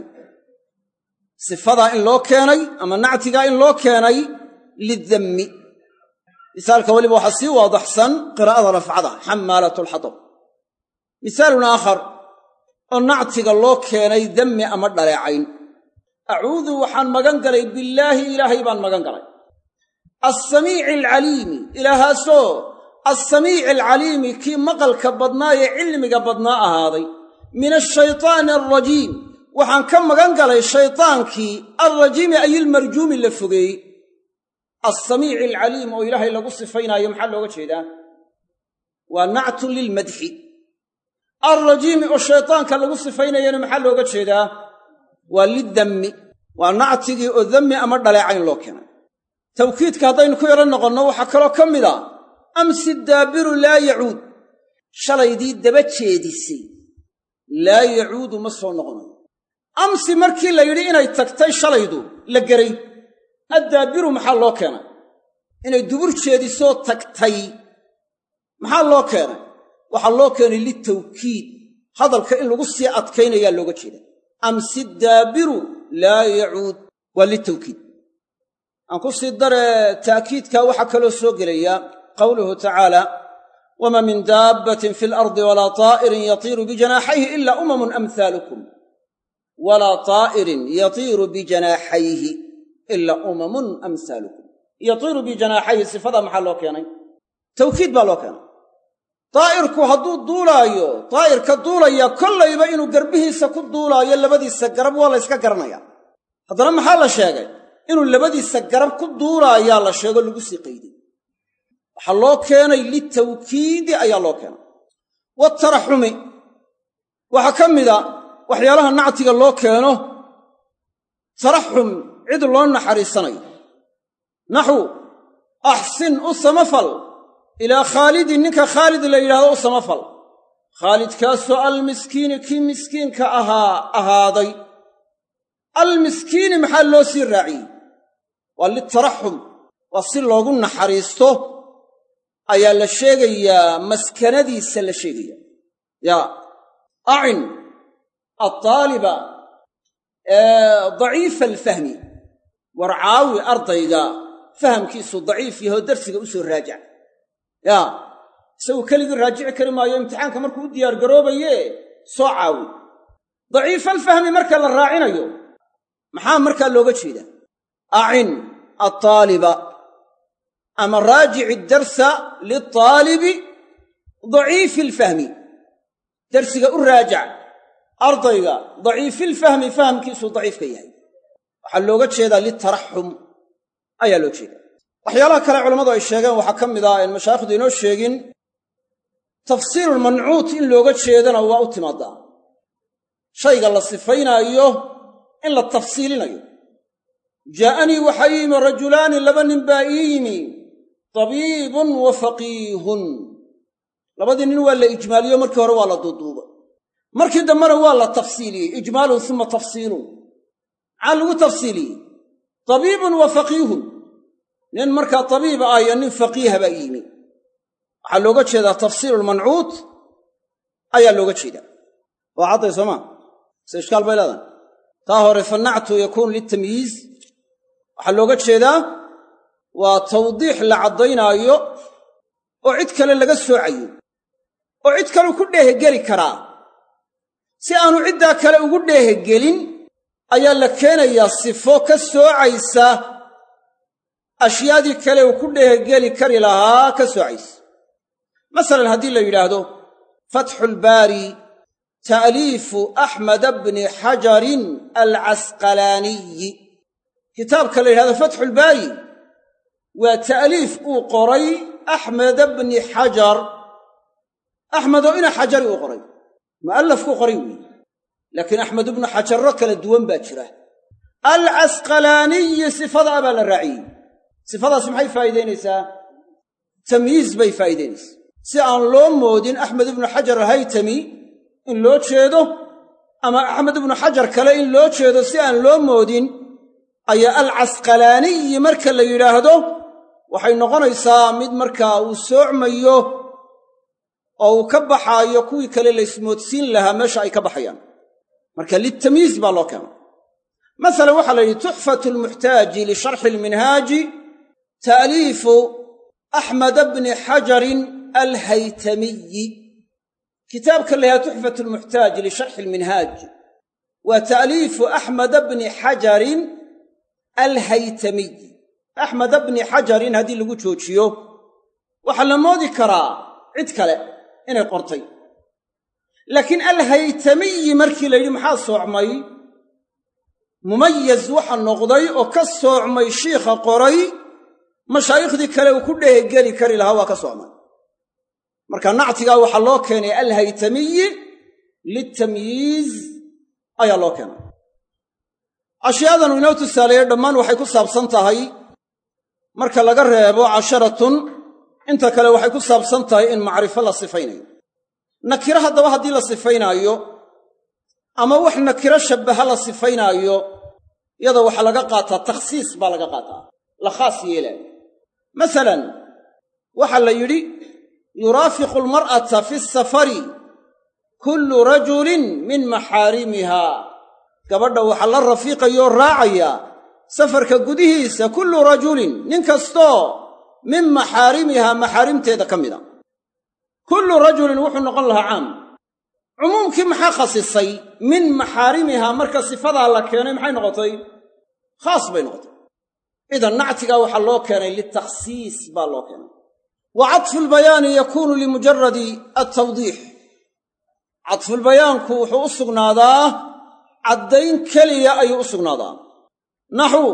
sifadaa in loo keenay ama nactigaa in loo keenay lidammi misaalka weliba waxaa sii waadaxsan qiraa'ada rafcada xammaalatu alxatab misaalun aakhar oo nactiga loo keenay dammi ama dhaleecayn acuudu waxaan magan galay billaahi ilaahay baan magan galay assamiici alcaliimi ilaahaasoo assamiici alcaliimi kii maqalka badnaa ee cilmiga badnaa ahaaday min ashaytaani alrajiim waxaan ka magan galay shaytaankii alrajiimi ay ilmarjuumi la fogeeyey assamiici alcaliim oo ilaahay lagu sifaynaayo maxaa looga jeedaa waa nactun lilmadxi alrajiimi oo shaytaanka lagu sifaynayana maxaa looga jeedaa waa lidammi waa nactigii oo dammi ama dhaleecayn loo keenay tawkiidka haddaynu ku yaro noqonno waxaa kaloo ka mid a amsi daabiru laa yacuud shalaydii daba jeedisay laa yacuudu ma soo noqonayo amsi markii la yidhi inay tagtay shalaydu la geray addaabiru maxaa loo keenay inay dubur jeedisoo tagtay maxaa loo keenay waxaa loo keenay litawkiid hadalka in lagu sii adkaynayaa looga jeeda amsi daabiru laa yacuud waa litawkiid aan ku sii dare ta'kiidka waxaa kaloo soo gelaya qawluhu tacaala wamaa min daabbatin fi alardi walaa taa'irin yatiiru bijanaaxayhi ilaa umamun amhaalukum walaa taa'irin yatiiru bijanaaxayhi ilaa umamun amhaalukum yatiiru bijanaaxayhi sifadaa maxaa loo keenay tawkiid baa loo keenay daa'irku hadduu duulaayo daa'irka duulaya kollayba inuu garbihiisa ku duulaayo labadiisa garab waa la yska garanayaa haddana maxaa la sheegay inuu labadiisa garab ku duulaayaa la sheego lagu sii qayday waxaa loo keenay litawkiidi ayaa loo keenay wataraxumi waxaa ka mida waxyaalaha nactiga loo keeno taraxum cid loo naxariisanayo naxu axsin u samafal ilaa khaalidin ninka khaalid la yidhahdo u samafal khaalidkaasoo almiskiini kii miskiinka ahaa ahaaday almiskiini maxaa loo sii raaciyey waa litaraxum waa si loogu naxariisto ayaa la sheegayaa maskanadiisa la sheegaya yaa acin altaaliba daciifa alfahmi war caawi ardayga fahamkiisu daciif yahoo darsiga u soo raajac yaa isagu keligii raajici kari maayo imtixaanka markuu u diyaargaroobaye soo caawi daciifa alfahmi marka la raacinayo maxaa markaa looga jeedaa acin altaaliba ama raajici darsa liltaalibi daciifi alfahmi darsiga u raajac ardayga daciifilfahmi fahamkiisuu daciifka yahay waxaa looga jeedaa litaraxum ayaa loo jeedaa waxyaalaha kale culammadu ay sheegeen waxaa ka mid ah en mashaayikhdu inoo sheegin tafsiirulmancuut in looga jeedana waa u timaadaa shayga la sifaynaayo in la tafsiilinayo jaa'anii waxaa ii yimi rajulaani laba nin baa ii yimi tabiibun wa faqiihun labadii nin waa la ijmaaliyo markii hore waa la duuduuba markii dambana waa la tafsiiliyey ijmaalun uma tafsiilun maxaa lagu tafsiiliyey tabiibun wa faqiihun nin markaa tabiib ah iyo nin faqiiha baa yimi waxaa looga jeedaa tafsiilu lmancuut ayaa looga jeedaa waa cadday soomaa se ishkaal bay leedahay taa hore fanactu yakuunu litamyiiz waxaa looga jeedaa waa tawdiix la caddaynaayo oo cid kale laga soocayo oo cid kale ku dheehegeli karaa si aanu ciddaa kale ugu dheehegelin ayaa la keenayaa sifo ka soocaysa ashyaadii kale uu ku dheehegeli kari lahaa ka soocaysa masalan haddii la yidhaahdo fatxulbaari ta'liifu axmed bni xajarin alcasqalaaniyi kitaabka la yidhahdo fatxulbaari waa ta'liif uu qoray axmed bni xajar axmedoo ina xajari uu qoray mu'allafkuu qoray weeye laakiin axmed ibnu xajarro kala duwan baa jira alcasqalaaniyi sifadaa baa la raaciyey sifadaasi maxay faa'iidaynaysaa tamyiiz bay faa'iidaynaysaa si aan loo moodin axmed ibnu xajar alhaytami in loo jeedo ama axmed ibnu xajar kale in loo jeedo si aan loo moodin ayaa alcasqalaaniyi marka la yidhaahdo waxay noqonaysaa mid markaa uu soocmayo oo uu ka baxaayo kuwii kale la ismoodsiin lahaa meesha ay ka baxayaan marka litamyiiz baa loo keena masalan waxaa la yidhi tuxfatu lmuxtaaji lisharxi alminhaaji ta'liifu axmed bni xajarin alhaytamiyi kitaabka la yidhaha tuxfatu lmuxtaaji lisharxi alminhaaj waa ta'liifu axmed bni xajarin alhaytamiy axmed bni xajarin haddii lagu joojiyo waxaa la moodi karaa cid kale inay qortay laakiin alhaytamiyi markii la yidhi maxaa soocmay mumayaz waxa noqday oo ka soocmay shiikha qoray mashaayiikhdii kale uu ku dheehegeli kari lahaa waa ka soocmay marka nactigaa waxaa loo keenay alhaytamiyi litamyiiz ayaa loo keenay ashyaadanu inoo tusaaleeye dhammaan waxay ku saabsan tahay marka laga reebo casharatun inta kale waxay ku saabsan tahay in macrifo la sifaynayo nakiro haddaba haddii la sifaynaayo ama wax nakiro shabbaha la sifaynaayo iyada waxaa laga qaataa takhsiis baa laga qaataa la khaas yeelaayo masalan waxaa la yidhi yuraafiqu almar'ata fi safari kullu rajulin min maxaarimiha gabadha waxaa la rafiiqayoo raacaya safarka gudihiisa kullu rajulin nin kastoo min maxaarimihaa maxaarimteeda ka mida kullu rajulin wuxuu noqon lahaa caam cumuumkii maxaa khasisay min maxaarimihaa marka sifadaa la keenay maxay noqotay khaas bay noqotay idan nactigaa waxaa loo keenay litakhsiis baa loo keenay wa cadfulbayaani yakuunu limujaradi altawdiix cadfulbayaanku wuxuu u sugnaadaa caddayn keliya ayuu u sugnaadaa naxu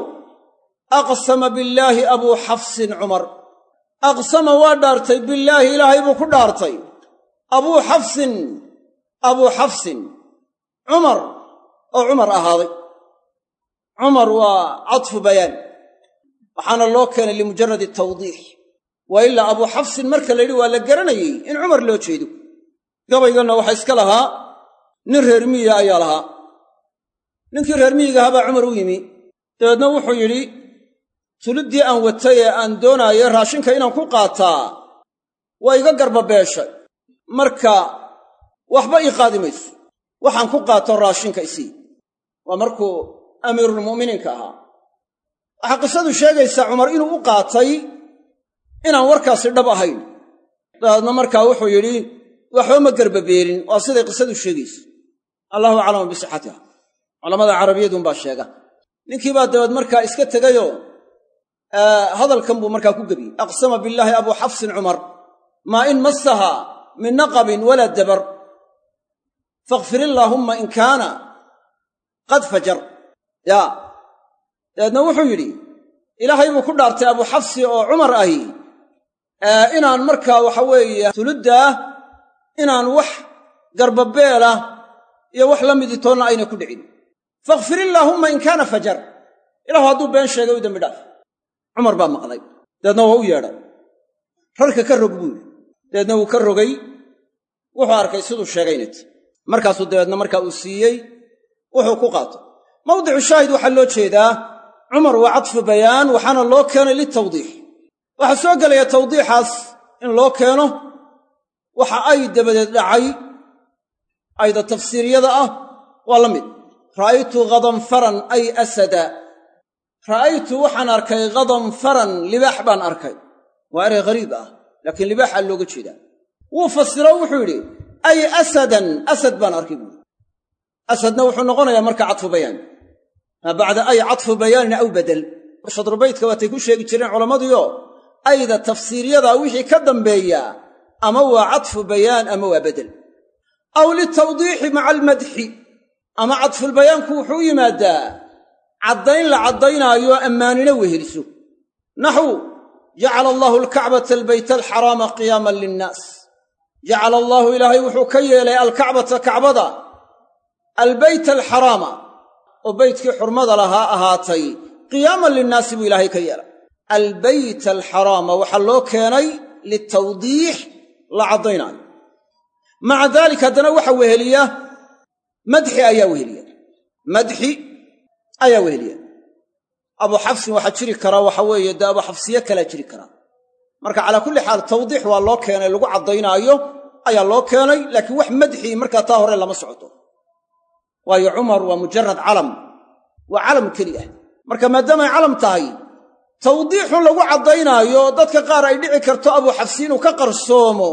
aqsama billaahi abuu xafsin cumar aqsama waa dhaartay billaahi ilaahay buu ku dhaartay abuu xafsin abuu xafsin cumar oo cumar ahaaday cumar waa cadfu bayaan waxaana loo keenay limujaradi tawdiix waa ilaa abuu xafsin marka la yidhi waa la garanayey in cumar loo jeedo gabayganna waxaa iska lahaa nin reer miyiga ayaa lahaa ninkii reer miyiga ahaa baa cumar u yimi dabeedna wuxuu yidhi tuluddii aan watay ee aan doonaayo raashinka inaan ku qaataa waa iga garbabeeshay marka waxba ii qaadi mayso waxaan ku qaato raashinka isii waa markuu amiirulmu'miniinka ahaa waxaa qisadu sheegaysaa cumar inuu u qaatay inaan warkaasi dhab ahayn dabeedna markaa wuxuu yidhi waxba ma garbabeelin waa siday qisadu sheegayso allahu aclamu bisixatiha culamada carabiyadunbaa sheega ninkii baa dabeed markaa iska tegayoo hadalkan buu markaa ku gebiyey aqsama billaahi abuu xafsin cumar maa in massaha min naqabin walaa dabar fakhfir illaahumma in kaana qad fajar yaa dabeedna wuxuu yidhi ilaahay buu ku dhaartay abuu xafsi oo cumar ahi inaan markaa waxa weeye tuluddaah inaan wax garbabeelah iyo wax la midi toonna aynay ku dhicin fakhfir illaahumma in kaana fajar ilaahu hadduu been sheegay u dembi dhaaf cumar baa maqlay dabeedna waa u yeedhay rarka ka rog buu yidhi dabeedna wuu ka rogay wuxuu arkay siduu sheegaynat markaasuu dabeedna markaa uu siiyey wuxuu ku qaato mawdicu shaahid waxaa loo jeedaa cumar waa cadfu bayaan waxaana loo keenay litawdiix waxaa soo gelaya tawdiixaas in loo keeno waxa ay dabadeed dhacay ayda tafsiiriyada ah waa la mid ra'aytu ghadanfaran ay asada ra'aytu waxaan arkay ghadanfaran libaax baan arkay waa eray ghariib ah laakiin libaaxaa looga jeedaa wuu fasiro wuxuu yidhi ay asadan asad baan arkay buuri asadna wuxuu noqonayaa marka cadfu bayaan maa bacda ay cadfu bayaanin aw badel shadrubaydka waatay ku sheegi jireen culammaduyo ayda tafsiiriyada wixii ka dambeeya ama waa cadfu bayaan ama waa bedel aw litawdiixi maca almadxi ama cadfulbayaanku wuxuu u yimaadaa caddayn la caddaynaayo ammaanina weheliso naxwu jacala allaahu alkacbata albayta alxaraama qiyaaman linnaas jacala allaahu ilaahay wuxuu ka yeelay alkacbata kacbada albayta alxaraama oo beytkii xurmada lahaa ahaatay qiyaaman linnaasi buu ilaahay ka yeelay albayta alxaraama waxaa loo keenay litawdiix la caddaynaayo maca daalika haddana waxa weheliya madxi ayaa weheliya madxi ayaa weheliya abu xafsin waxaa jiri karaa waxa weeye dee abu xafsiye kalaa jiri karaa marka calaa kulli xaal tawdiix waa loo keenay lagu caddaynaayo ayaa loo keenay laakiin wax madxi markaa taa hore lama socoto waayo cumar waa mujarad calam waa calam keli ah marka maadaamay calam tahay tawdiixun lagu caddaynaayo dadka qaar ay dhici karto abu xafsi inuu ka qarsoomo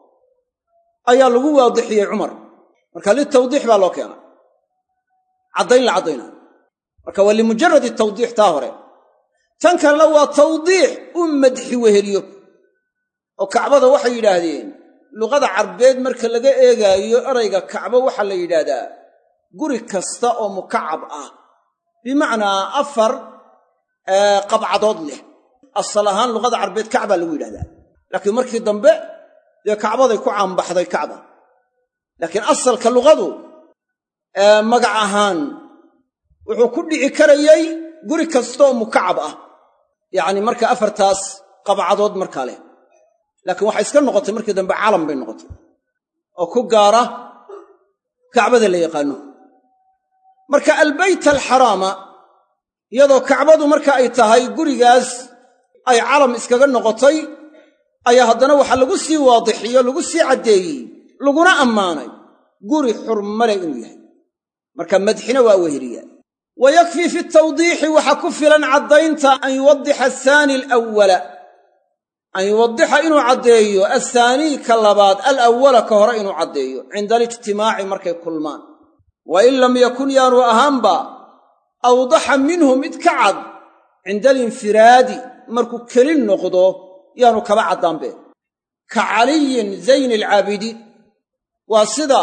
ayaa lagu waadixiyey cumar marka litawdiix baa loo keenay caddayn la caddaynaayo marka waa limujaradi tawdiix taa hore tan kalena waa tawdiix u madxi weheliyo oo kacbada waxay yidhaahdeen luqada carbeed marka laga eegaayo erayga kacbo waxaa la yidhaahdaa guri kasta oo mukacab ah bimacnaa afar qabcadood leh asal ahaan luqada carbeed kacbaa lagu yidhahdaa laakiin markii dambe dee kacbaday ku caanbaxday kacba laakiin asalka luqadu magac ahaan wuxuu ku dhici karayey guri kasta oo mukacab ah yacni marka afartaas qabcadood markaa leh laakiin waxay iska noqotay markii dambe calam bay noqotay oo ku gaara kacbada la yaqaano marka albayt alxaraama iyadoo kacbadu marka ay tahay gurigaas ay calam iskaga noqotay ayaa haddana waxaa lagu sii waadixiyo lagu sii caddeeyey laguna ammaanay guri xurmale inuu yahay marka madxina waa weheliya wa yakfii fi tawdiixi waxaa ku filan caddaynta an yuwaddixa ahaani alawwala an yuwaddixa inuu caddeeyo athaanii ka labaad alawwala ka hore inuu caddeeyo cinda alijtimaaci markay kulmaan wa in lam yakun yaanu ahaanba awdaxa minhu mid ka cad cinda alinfiraadi markuu keli noqdo yaanu kaba caddaanbe ka caliyin zayni alcaabidiin waa sida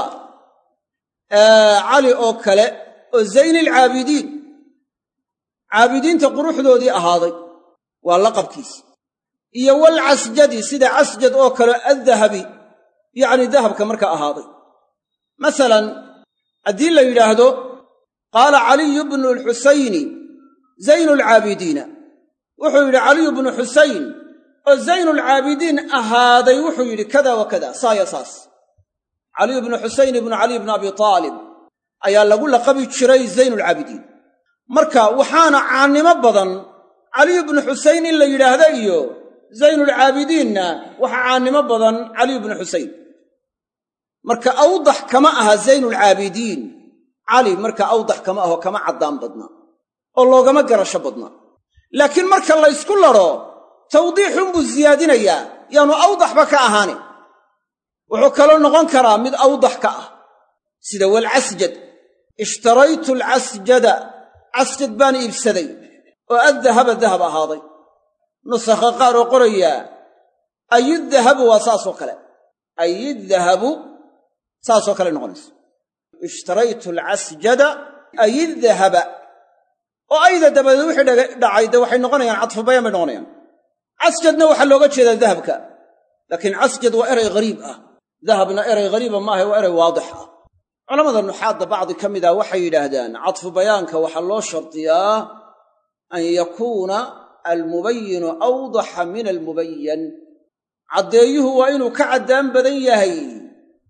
cali oo kale oo zayni alcaabidiin caabidiinta quruxdoodii ahaaday waa laqabkiisi iyo walcasjadi sida casjad oo kale addahabi yacni dahabka marka ahaaday masalan haddii la yidhaahdo qaala caliyu bnu alxusayni zaynu alcaabidiina wuxuu yidhi caliyu bnu xusayn oo zaynulcaabidiin ahaaday wuxuu yidhi kada wa kada saaya saas caliyu bnu xusayn ibnu cali bni abi taalib ayaa lagu laqabi jiray zaynulcaabidiin marka waxaana caannimo badan caliyu bnu xusayn in la yidhaahda iyo zaynulcaabidiinna waxaa caannimo badan caliyu bnu xusayn marka awdax kama aha zaynulcaabidiin cali marka awdax kama aho kama caddaan badna oo loogama garasho badna laakiin marka laysku ladho tawdiixunbuu siyaadinayaa yaanu awdaxba ka ahaani wuxuu kaloo noqon karaa mid awdax ka ah sida walcasjad ishtaraytu alcasjada casjad baan iibsaday oo addahaba dahab ahaaday nusakha qaar oo qorayaa ayudahabu waa saasoo kale ayudahabu saasoo kale noqonayso ishtaraytu alcasjada ayidahaba oo ayda dabadeed wixii dhacay dee waxay noqonayaan cadfubayaan bay noqonayaan casjadna waxaa looga jeedaa dahabka laakiin casjad waa eray ghariib ah dahabna eray ghariiba maaha waa eray waadix ah culamada nuxaadda bacdi ka mid ah waxay yidhaahdaan cadfu bayaanka waxaa loo shardiyaa an yakuuna almubayinu awdaxa min almubayan caddeeyuhu waa inuu ka caddaan badan yahay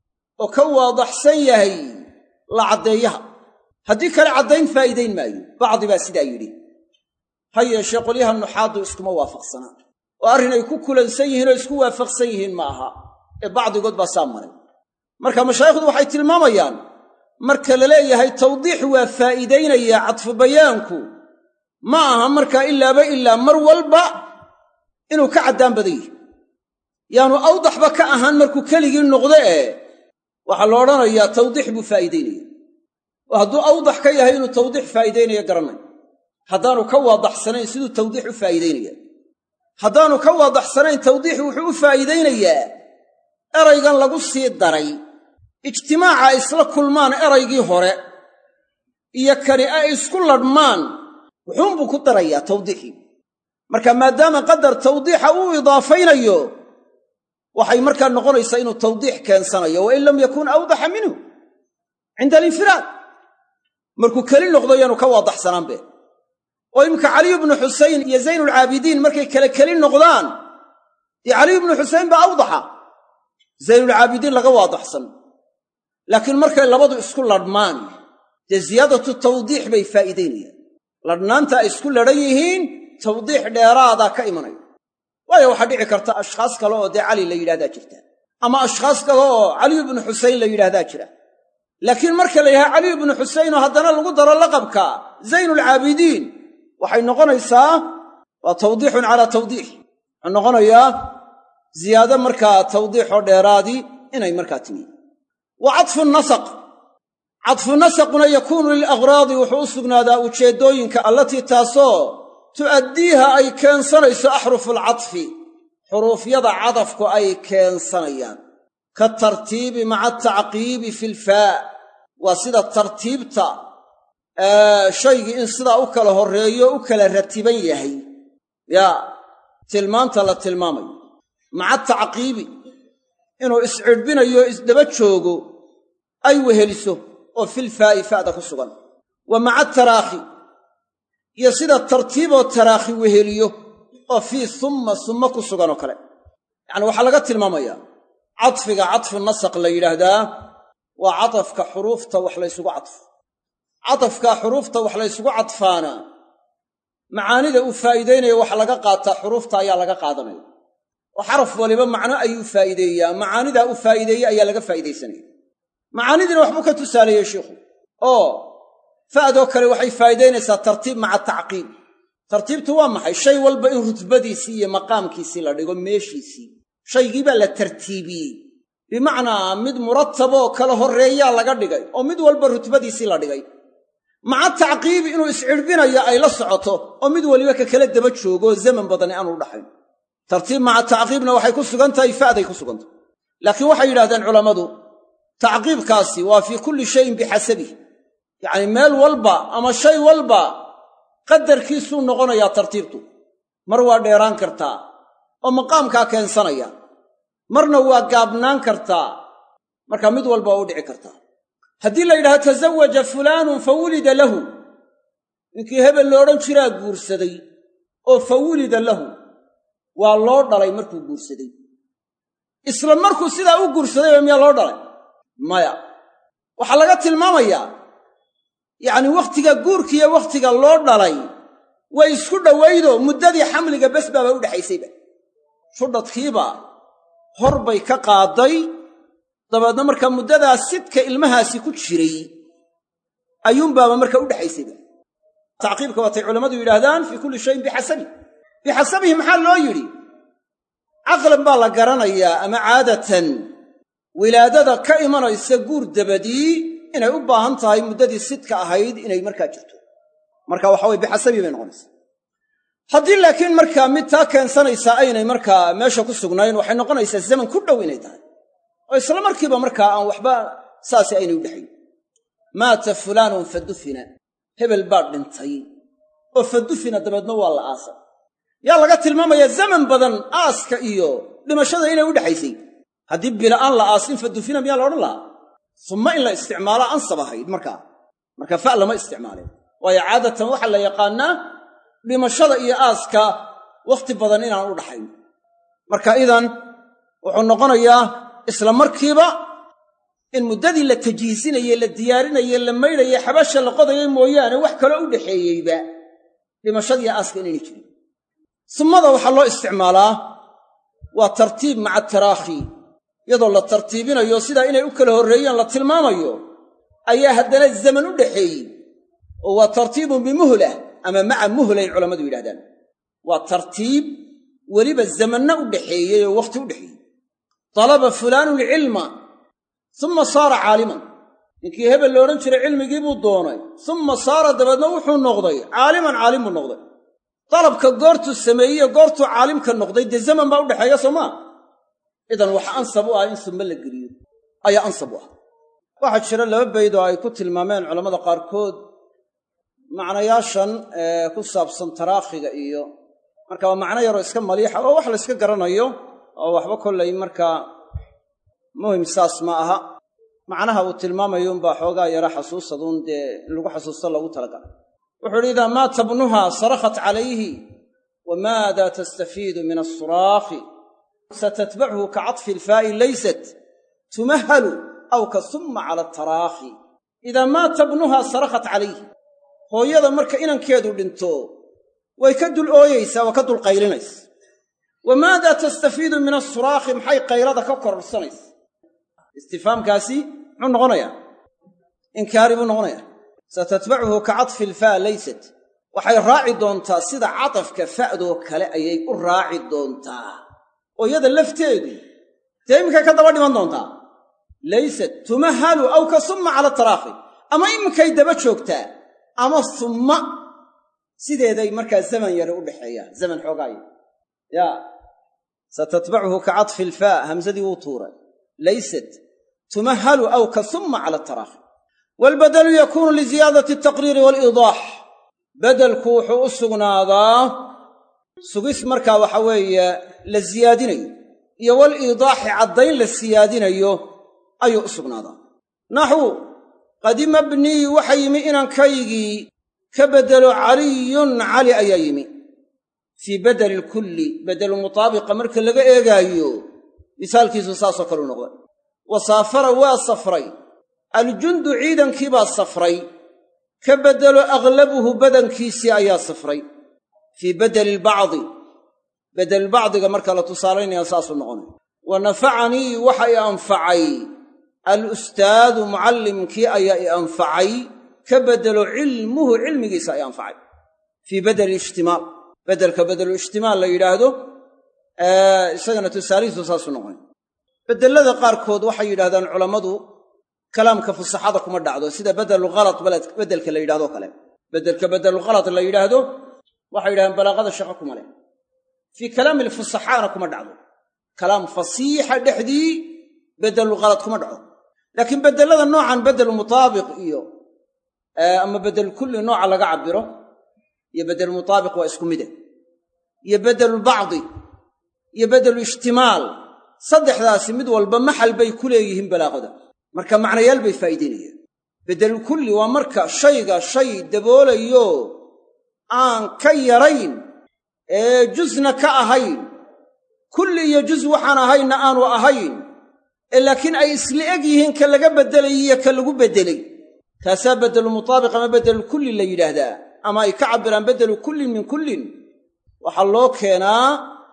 oo ka waadaxsan yahay la caddeeyaha haddii kale caddayn faa'iidayn maayo bacdi baa sidaa yidhi ha yeeshee qolyaha nuxaadu iskuma waafaqsanaa oo arrin ay ku kulansan yihiin oo isku waafaqsan yihiin ma aha ee bacdigood baa saa maray marka mashaayikhdu waxay tilmaamayaan marka la leeyahay tawdiix waa faa'iidaynayaa cadfu bayaanku ma aha markaa ilaaba ilaa mar walba inuu ka caddaan badan yihi yaanu awdaxba ka ahaan markuu keligii noqdo ee waxaa la odhanayaa tawdiix buu faa'iidaynaya oo hadduu awdax ka yahay inuu tawdiix faa'iidaynaya garanay haddaanu ka waadaxsanayn siduu tawdiix u faa'iidaynaya haddaanu ka waadaxsanayn tawdiix wuxuu u faa'iidaynayaa eraygan lagu sii daray ijtimaaca ay isla kulmaan eraygii hore iyo kani ay isku ladhmaan wuxuunbuu ku darayaa tawdiixii marka maadaama qadar tawdiixa uu idaafaynayo waxay markaa noqonaysaa inuu tawdiix keensanayo wa in lam yakun awdaxa minhu cinda alinfiraad markuu keli noqdo yaanu ka waadaxsanaanbe oo iminka caliyu bnu xusayn iyo zaynulcaabidiin markay kale keli noqdaan dee caliyu bnu xusayn baa awdaxa zaynulcaabidiin laga waadaxsan laakiin markay labadu isku ladhmaan dee ziyaadatu tawdiix bay faa'iidaynayaan ladhnaanta ay isku ladhan yihiin tawdiix dheeraadaa ka imanaya waayo waxaa dhici karta ashkhaas kale oo dee cali la yidhahdaa jirta ama ashkhaas kale oo caliyu bnu xusayn la yidhaahdaa jira laakiin marka la yidhaha caliyu bnu xusayn oo haddana lagu daro laqabka zaynulcaabidiin waxay noqonaysaa waa tawdiixun calaa tawdiix wuxuu noqonayaa ziyaado markaa tawdiixoo dheeraadii inay markaa timi wa cadfu nasaq cadfu nasaquna yakuunu lilaghraadi wuxuu u sugnaadaa ujeeddooyinka allatii taasoo tu'addiiha ay keensanayso axrufulcadfi xuruufyada cadafku ay keensanayaan ka tartiibi maca atacqiibi fi lfaa waa sida tartiibta shaygii in sidaa u kala horreeyo u kala ratiban yahay yaa tilmaanta la tilmaamayo maca tacqiibi inuu iscidhbinayo isdaba joogo ay weheliso oo filfaa'i fa'da ku sugan wa maca taraakhi iyo sida tartiiboo taraakhi weheliyo oo fii summa summa ku sugan oo kale yacani waxaa laga tilmaamayaa cadfiga cadfu nasaq la yidhaahdaa waa cadafka xuruufta wax laysugu cadfo cadafkaa xuruufta wax laysugu cadfaana macaanida uu faa'iidaynaya waxa laga qaataa xuruufta ayaa laga qaadanaya oo xaraf waliba macno ayuu faa'iideeyaa macaanidaa uu faa'iideeyey ayaa laga faa'iidaysanaya macaanidiina waxbuu ka tusaaleeyey sheikhu oo fa'doo kale waxay faa'iidaynaysaa tartiib maca tacqiib tartiibtu waa maxay shay walba in rutbadiisii iyo maqaamkiisii la dhigo meeshiisii shaygii baa la tartiibiyey bimacnaa mid murattaboo kala horreeyaa laga dhigay oo mid walba rutbadiisii la dhigay maca tacqiibi inuu iscidhbinayo ay la socoto oo mid waliba ka kala daba joogo zaman badani aanu dhaxayn tartiib maca tacqiibna waxay ku sugan tahay fa'day ku sugan tahay laakiin waxay yidhahdeen culammadu tacqiibkaasi waa fii kulli shayin bixasabih yacni meel walba ama shay walba qadarkiisuu noqonayaa tartiibtu mar waa dheeraan kartaa oo maqaamkaa keensanaya marna waa gaabnaan kartaa marka mid walba waa u dhici kartaa haddii la yidhaha tasawaja fulaanun fa wulida lahu ninkii hebel lo odhan jiraa guursaday oo fa wulida lahu waa loo dhalay markuu guursaday isla markuu sidaa u guursadayba miyaa loo dhalay maya waxaa laga tilmaamayaa yacni wakhtiga guurkiiyo wakhtiga loo dhalay way isku dhowaydo muddadii xamliga bes baaba u dhexaysayba shudhadkiiba hor bay ka qaaday dabeedna markaa muddadaa sidka ilmahaasi ku jiray ayuunbaaba markaa u dhexaysayba tacqiibka waatay culammadu yidhaahdaan fii kulli shayin bixasabi bixasabihi maxaa loo yidhi caqlan baa la garanayaa ama caadatan wilaadada ka imanaysa guur dabadii inay u baahan tahay muddadii sidka ahayd inay markaa jirto marka waxa weye bixasabii bay noqonaysaa haddii laakiin markaa mid taa keensanaysaa aynay markaa meesha ku sugnayn waxay noqonaysaa zaman ku dhow inay tahay oo isla markiiba markaa aan waxba saasi aynay u dhexayn maata fulaanun fa dufina hebel baa dhintay oo fa dufina dabeedna waa la aasa yaa laga tilmaamayaa zaman badan aaska iyo dhimashada inay u dhexaysay haddii bila'aan la aasin fa dufina miyaa la odhan lahaa summa in la isticmaalaa ansab ahayd markaa marka fa lama isticmaalin waayo caadatan waxaa la yaqaannaa dhimashada iyo aaska wakhti badan inaan u dhaxayn marka idan wuxuu noqonayaa isla markiiba in muddadii la tajhiisinayey la diyaarinayey la maydhayey xabasha la qodayay mooyaane wax kaloo u dhaxeeyeyba dhimashadii aaska inayna jirin summada waxaa loo isticmaalaa waa tartiib maca taraakhi iyadoo la tartiibinayo sidaa inay u kala horreeyaan la tilmaamayo ayaa haddana zaman u dhaxeeyey oo waa tartiibun bimuhlah ama maca muhlay culammadu yidhahdaan waa tartiib weliba zamanna u dhaxeeyey oo wakhti u dhaxeeyey talaba fulaanun cilma uma saara caaliman ninkii hebel la odhan jiray cilmigii buu doonay uma saara dabeedna wuxuu noqday caaliman caalim buu noqday dalabka goortuu sameeyey goortuu caalimka noqday dee zaman baa u dhexeeya soo maa idan waxa ansab u ah in summe la geliyo ayaa ansab u ah waxaa jira laba bayd oo ay ku tilmaameen culammada qaarkood macnayaashan ee ku saabsan taraakhiga iyo marka waa macno yaroo iska maliixa oo wax la iska garanayo oo waxba kollay markaa muhim saas ma aha macnaha uu tilmaamayo unbaa xoogaa yara xasuusaduun dee in lagu xasuusto loogu talagalay wuxuu idhi idaa maata bnuha sarakhat calayhi wamaada tastafiidu min asuraakhi satatbachu kacadfi ilfaa'i laysat tumahalu aw ka summa cala ataraakhi idaa maata bnuha sarakhat calayhi hooyada marka inankeedu dhinto way ka dul ooyeysaa waa ka dul qaylinaysa wamaada tastafiidu min asuraakhi maxay qaylada ka kororsanaysa istifaamkaasi muxuu noqonayaa inkaari buu noqonayaa satatbachu kacadfi ilfaa laysat waxay raaci doontaa sida cadafka fa'doo kale ayay u raaci doontaa oo iyada lafteedu dee iminkay ka daba dhiman doontaa laysat tumahalu aw ka summa cala taraakhi ama iminkay daba joogtaa ama summa sideeday markaa zaman yare u dhexeeyaan zaman xoogaaya yaa satatbachu kacadfi ilfaa hamsadii wuu tuuray laysat tumahalu aw ka summa cala taraakhi waalbadalu yakuunu liziyaadati altaqriiri waaliidaax bedelku wuxuu u sugnaadaa sugis markaa waxa weeye la siyaadinayo iyo waliidaaxi caddayn la siyaadinayo ayuu u sugnaadaa naxwu qadima bnii waxa yimi inankaygii ka bedelo caliyun cali ayaa yimi fii badeli lkulli bedelu mutaabiqa marka laga eegaayo misaalkiisu saasoo kaleu noqday wa saafara waa safray aljundu ciidankii baa safray ka bedelo aglabuhu badankiisii ayaa safray fii bedeli lbacdi bedelbacdiga marka la tusaalaynaya saasuu noqonay wa nafacanii waxa i anfacay alustaadu mucallimkii ayaa i anfacay ka bedelo cilmuhu cilmigiisa ay anfacay fii bedeli ijtimaal bedelka bedelu ijtimaal la yidhaahdo isagana tusaalihiisu saasuu noqonay bedelada qaarkood waxay yidhahdaan culammadu kalaamka fusaxada kuma dhacdo sida bedelu ghalat bedelka la yidhahdo kale bedelka bedelu ghalat la yidhaahdo waxay yidhahdaan balaaqada shaqo kuma leh fii kalaami lfusaxaana kuma dhacdo kalaam fasiixa dhexdii bedelu ghalat kuma dhaco laakiin bedelada noocan bedelu mutaabiq iyo ama bedel kulli nooca laga cabiro iyo bedelu mutaabiq waa isku mide iyo bedelulbacdi iyo bedelu ijtimaal saddexdaasi mid walba maxal bay ku leeyihiin balaaqada marka macnayaal bay faa'iidaynayaan bedelulkulli waa marka shayga shay daboolayo aan ka yarayn ee jusna ka ahayn kulli iyo juz waxaan ahaynna aanu ahayn ee laakiin ay isla eg yihiin ka laga beddelay iyo ka lagu beddelay kaasaa bedelu mutaabiq ama bedelulkulli la yidhaahdaa ama ay ka cabbiraan bedelu kullin min kullin waxaa loo keenaa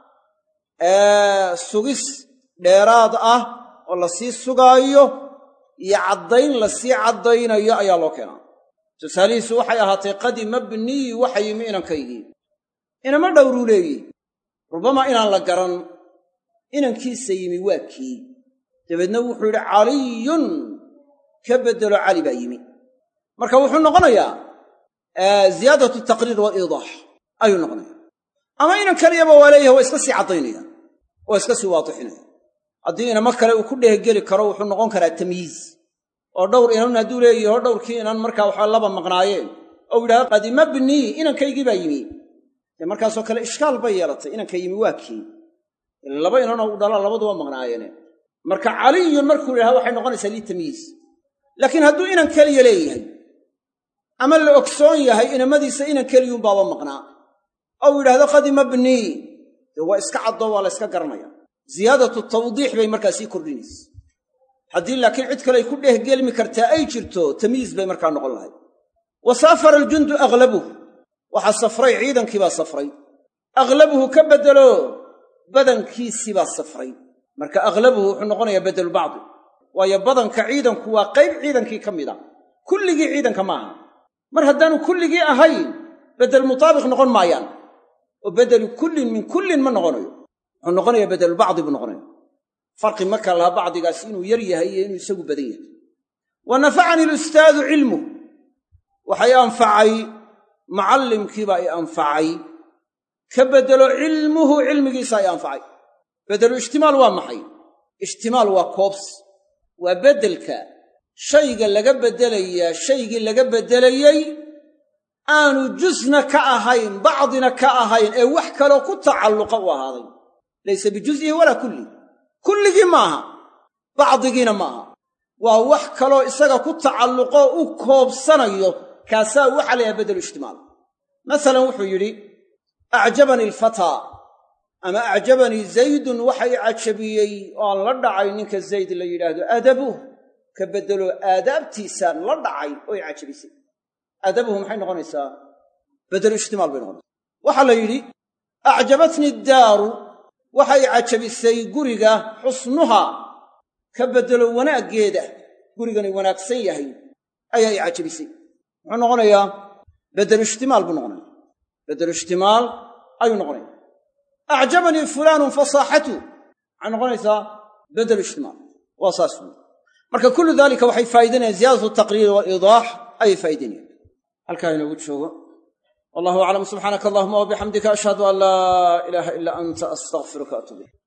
sugis dheeraad ah oo la sii sugaayo iyo caddayn la sii caddaynayo ayaa loo keenaa tusaalihiisu waxay ahaatay qadima bnii waxa yimi inankaygii inama dhowruu leeyihi rubama inaan la garan inankiisa yimi waa kii dabeedna wuxuu yidhi caliyun ka beddelo cali baa yimi marka wuxuu noqonayaa ziyaadatu taqriir waaliidaax ayuu noqonaya ama inan kaliyaba waa leeyahay waa iska sii caddaynaya waa iska sii waadixinaya haddii inama kale uu ku dhehgeli karo wuxuu noqon karaa tamyiiz oo dhowr inan hadduu leeyaho dhowrkii inan markaa waxaa laba maqnaayeen ou yidhahdo qadima bnii inankaygii baa yimi dee markaasoo kale ishkaal bay yeelatay inanka yimi waa kii laba inanoo u dhala labaduba maqnaayeene marka caliyun markuu yidhaha waxay noqonaysaa litamyiiz laakiin hadduu inan keliya leeyahay ama la ogsoon yahay inamadiisa inan keliyuunbaaba maqnaa ou yidhaahdo qadima bnii dee waa iska caddoo waa la yska garanaya ziyaadatu tawdiix bay markaa sii kordhinaysa haddii laakiin cid kale ay ku dhehgelmi kartaa ay jirto tamyiiz bay markaa noqon lahayd wa saafara aljundu aghlabuh waxaa safray ciidankii baa safray aghlabuhu ka beddelo badankiisii baa safray marka aghlabuhu wuxuu noqonayaa bedelu bacdi waayo badanka ciidanku waa qayb ciidankii ka mid a kulligii ciidanka ma aha mar haddaanu kulligii ahayn bedel mutaabiq noqon maayaan oo bedelu kullin min kullin ma noqonayo wuxuu noqonayaa bedelubacdi buu noqonaya farqi ma kala laha bacdigaas inuu yar yahay iyo inuu isagu badan yahay wa nafacani alustaadu cilmuh waxay anfacay macallimkiibaa i anfacay ka beddelo cilmuhu cilmigiisaa i anfacay beddelu ijtimaal waa maxay ijtimaal waa koobs waa beddelka shayga laga beddelayaa shaygii laga beddelayey aanu jusna ka ahayn bacdina ka ahayn ee wax kaloo ku tacalluqa u ahaaday laysa bijuz'ihi walaa kulli kulligii maaha bacdigiina maaha waa wax kaloo isaga ku tacalluqoo u koobsanayo kaasaa waxa la yahay beddelu ijtimaal masalan wuxuu yidhi acjabanii alfataa ama acjabanii zaydun waxa i cajabiyey oo aan la dhacay ninka zayd la yidhaahdo adabuh ka beddelo aadaabtiisaan la dhacay oo i cajabisay adabuhu maxay noqonaysaa beddelu ijtimaal bay noqonaysaa waxaa la yidhi acjabatnii addaaru waxa i cajabisay guriga xusnuhaa ka beddelo wanaaggeeda gurigani wanaagsan yahay ayaa i cajabisay muxuu noqonayaa beddelu ijtimaal buu noqonaya beddelu ijtimaal ayuu noqonaya acjabanii fulaanun fasaaxatu maxay noqonaysaa beddelu ijtimaal waa saas wey marka kullu daalika waxay faa'iidanayaan ziyaadatu taqriir waaliidaax ayay faa'iidanayaan halkaa inoogu joogo wallahu aclam subxaanaka allahuma wabixamdika ashhadu an laa ilaaha ilaa anta astaghfiruka atuub ilayk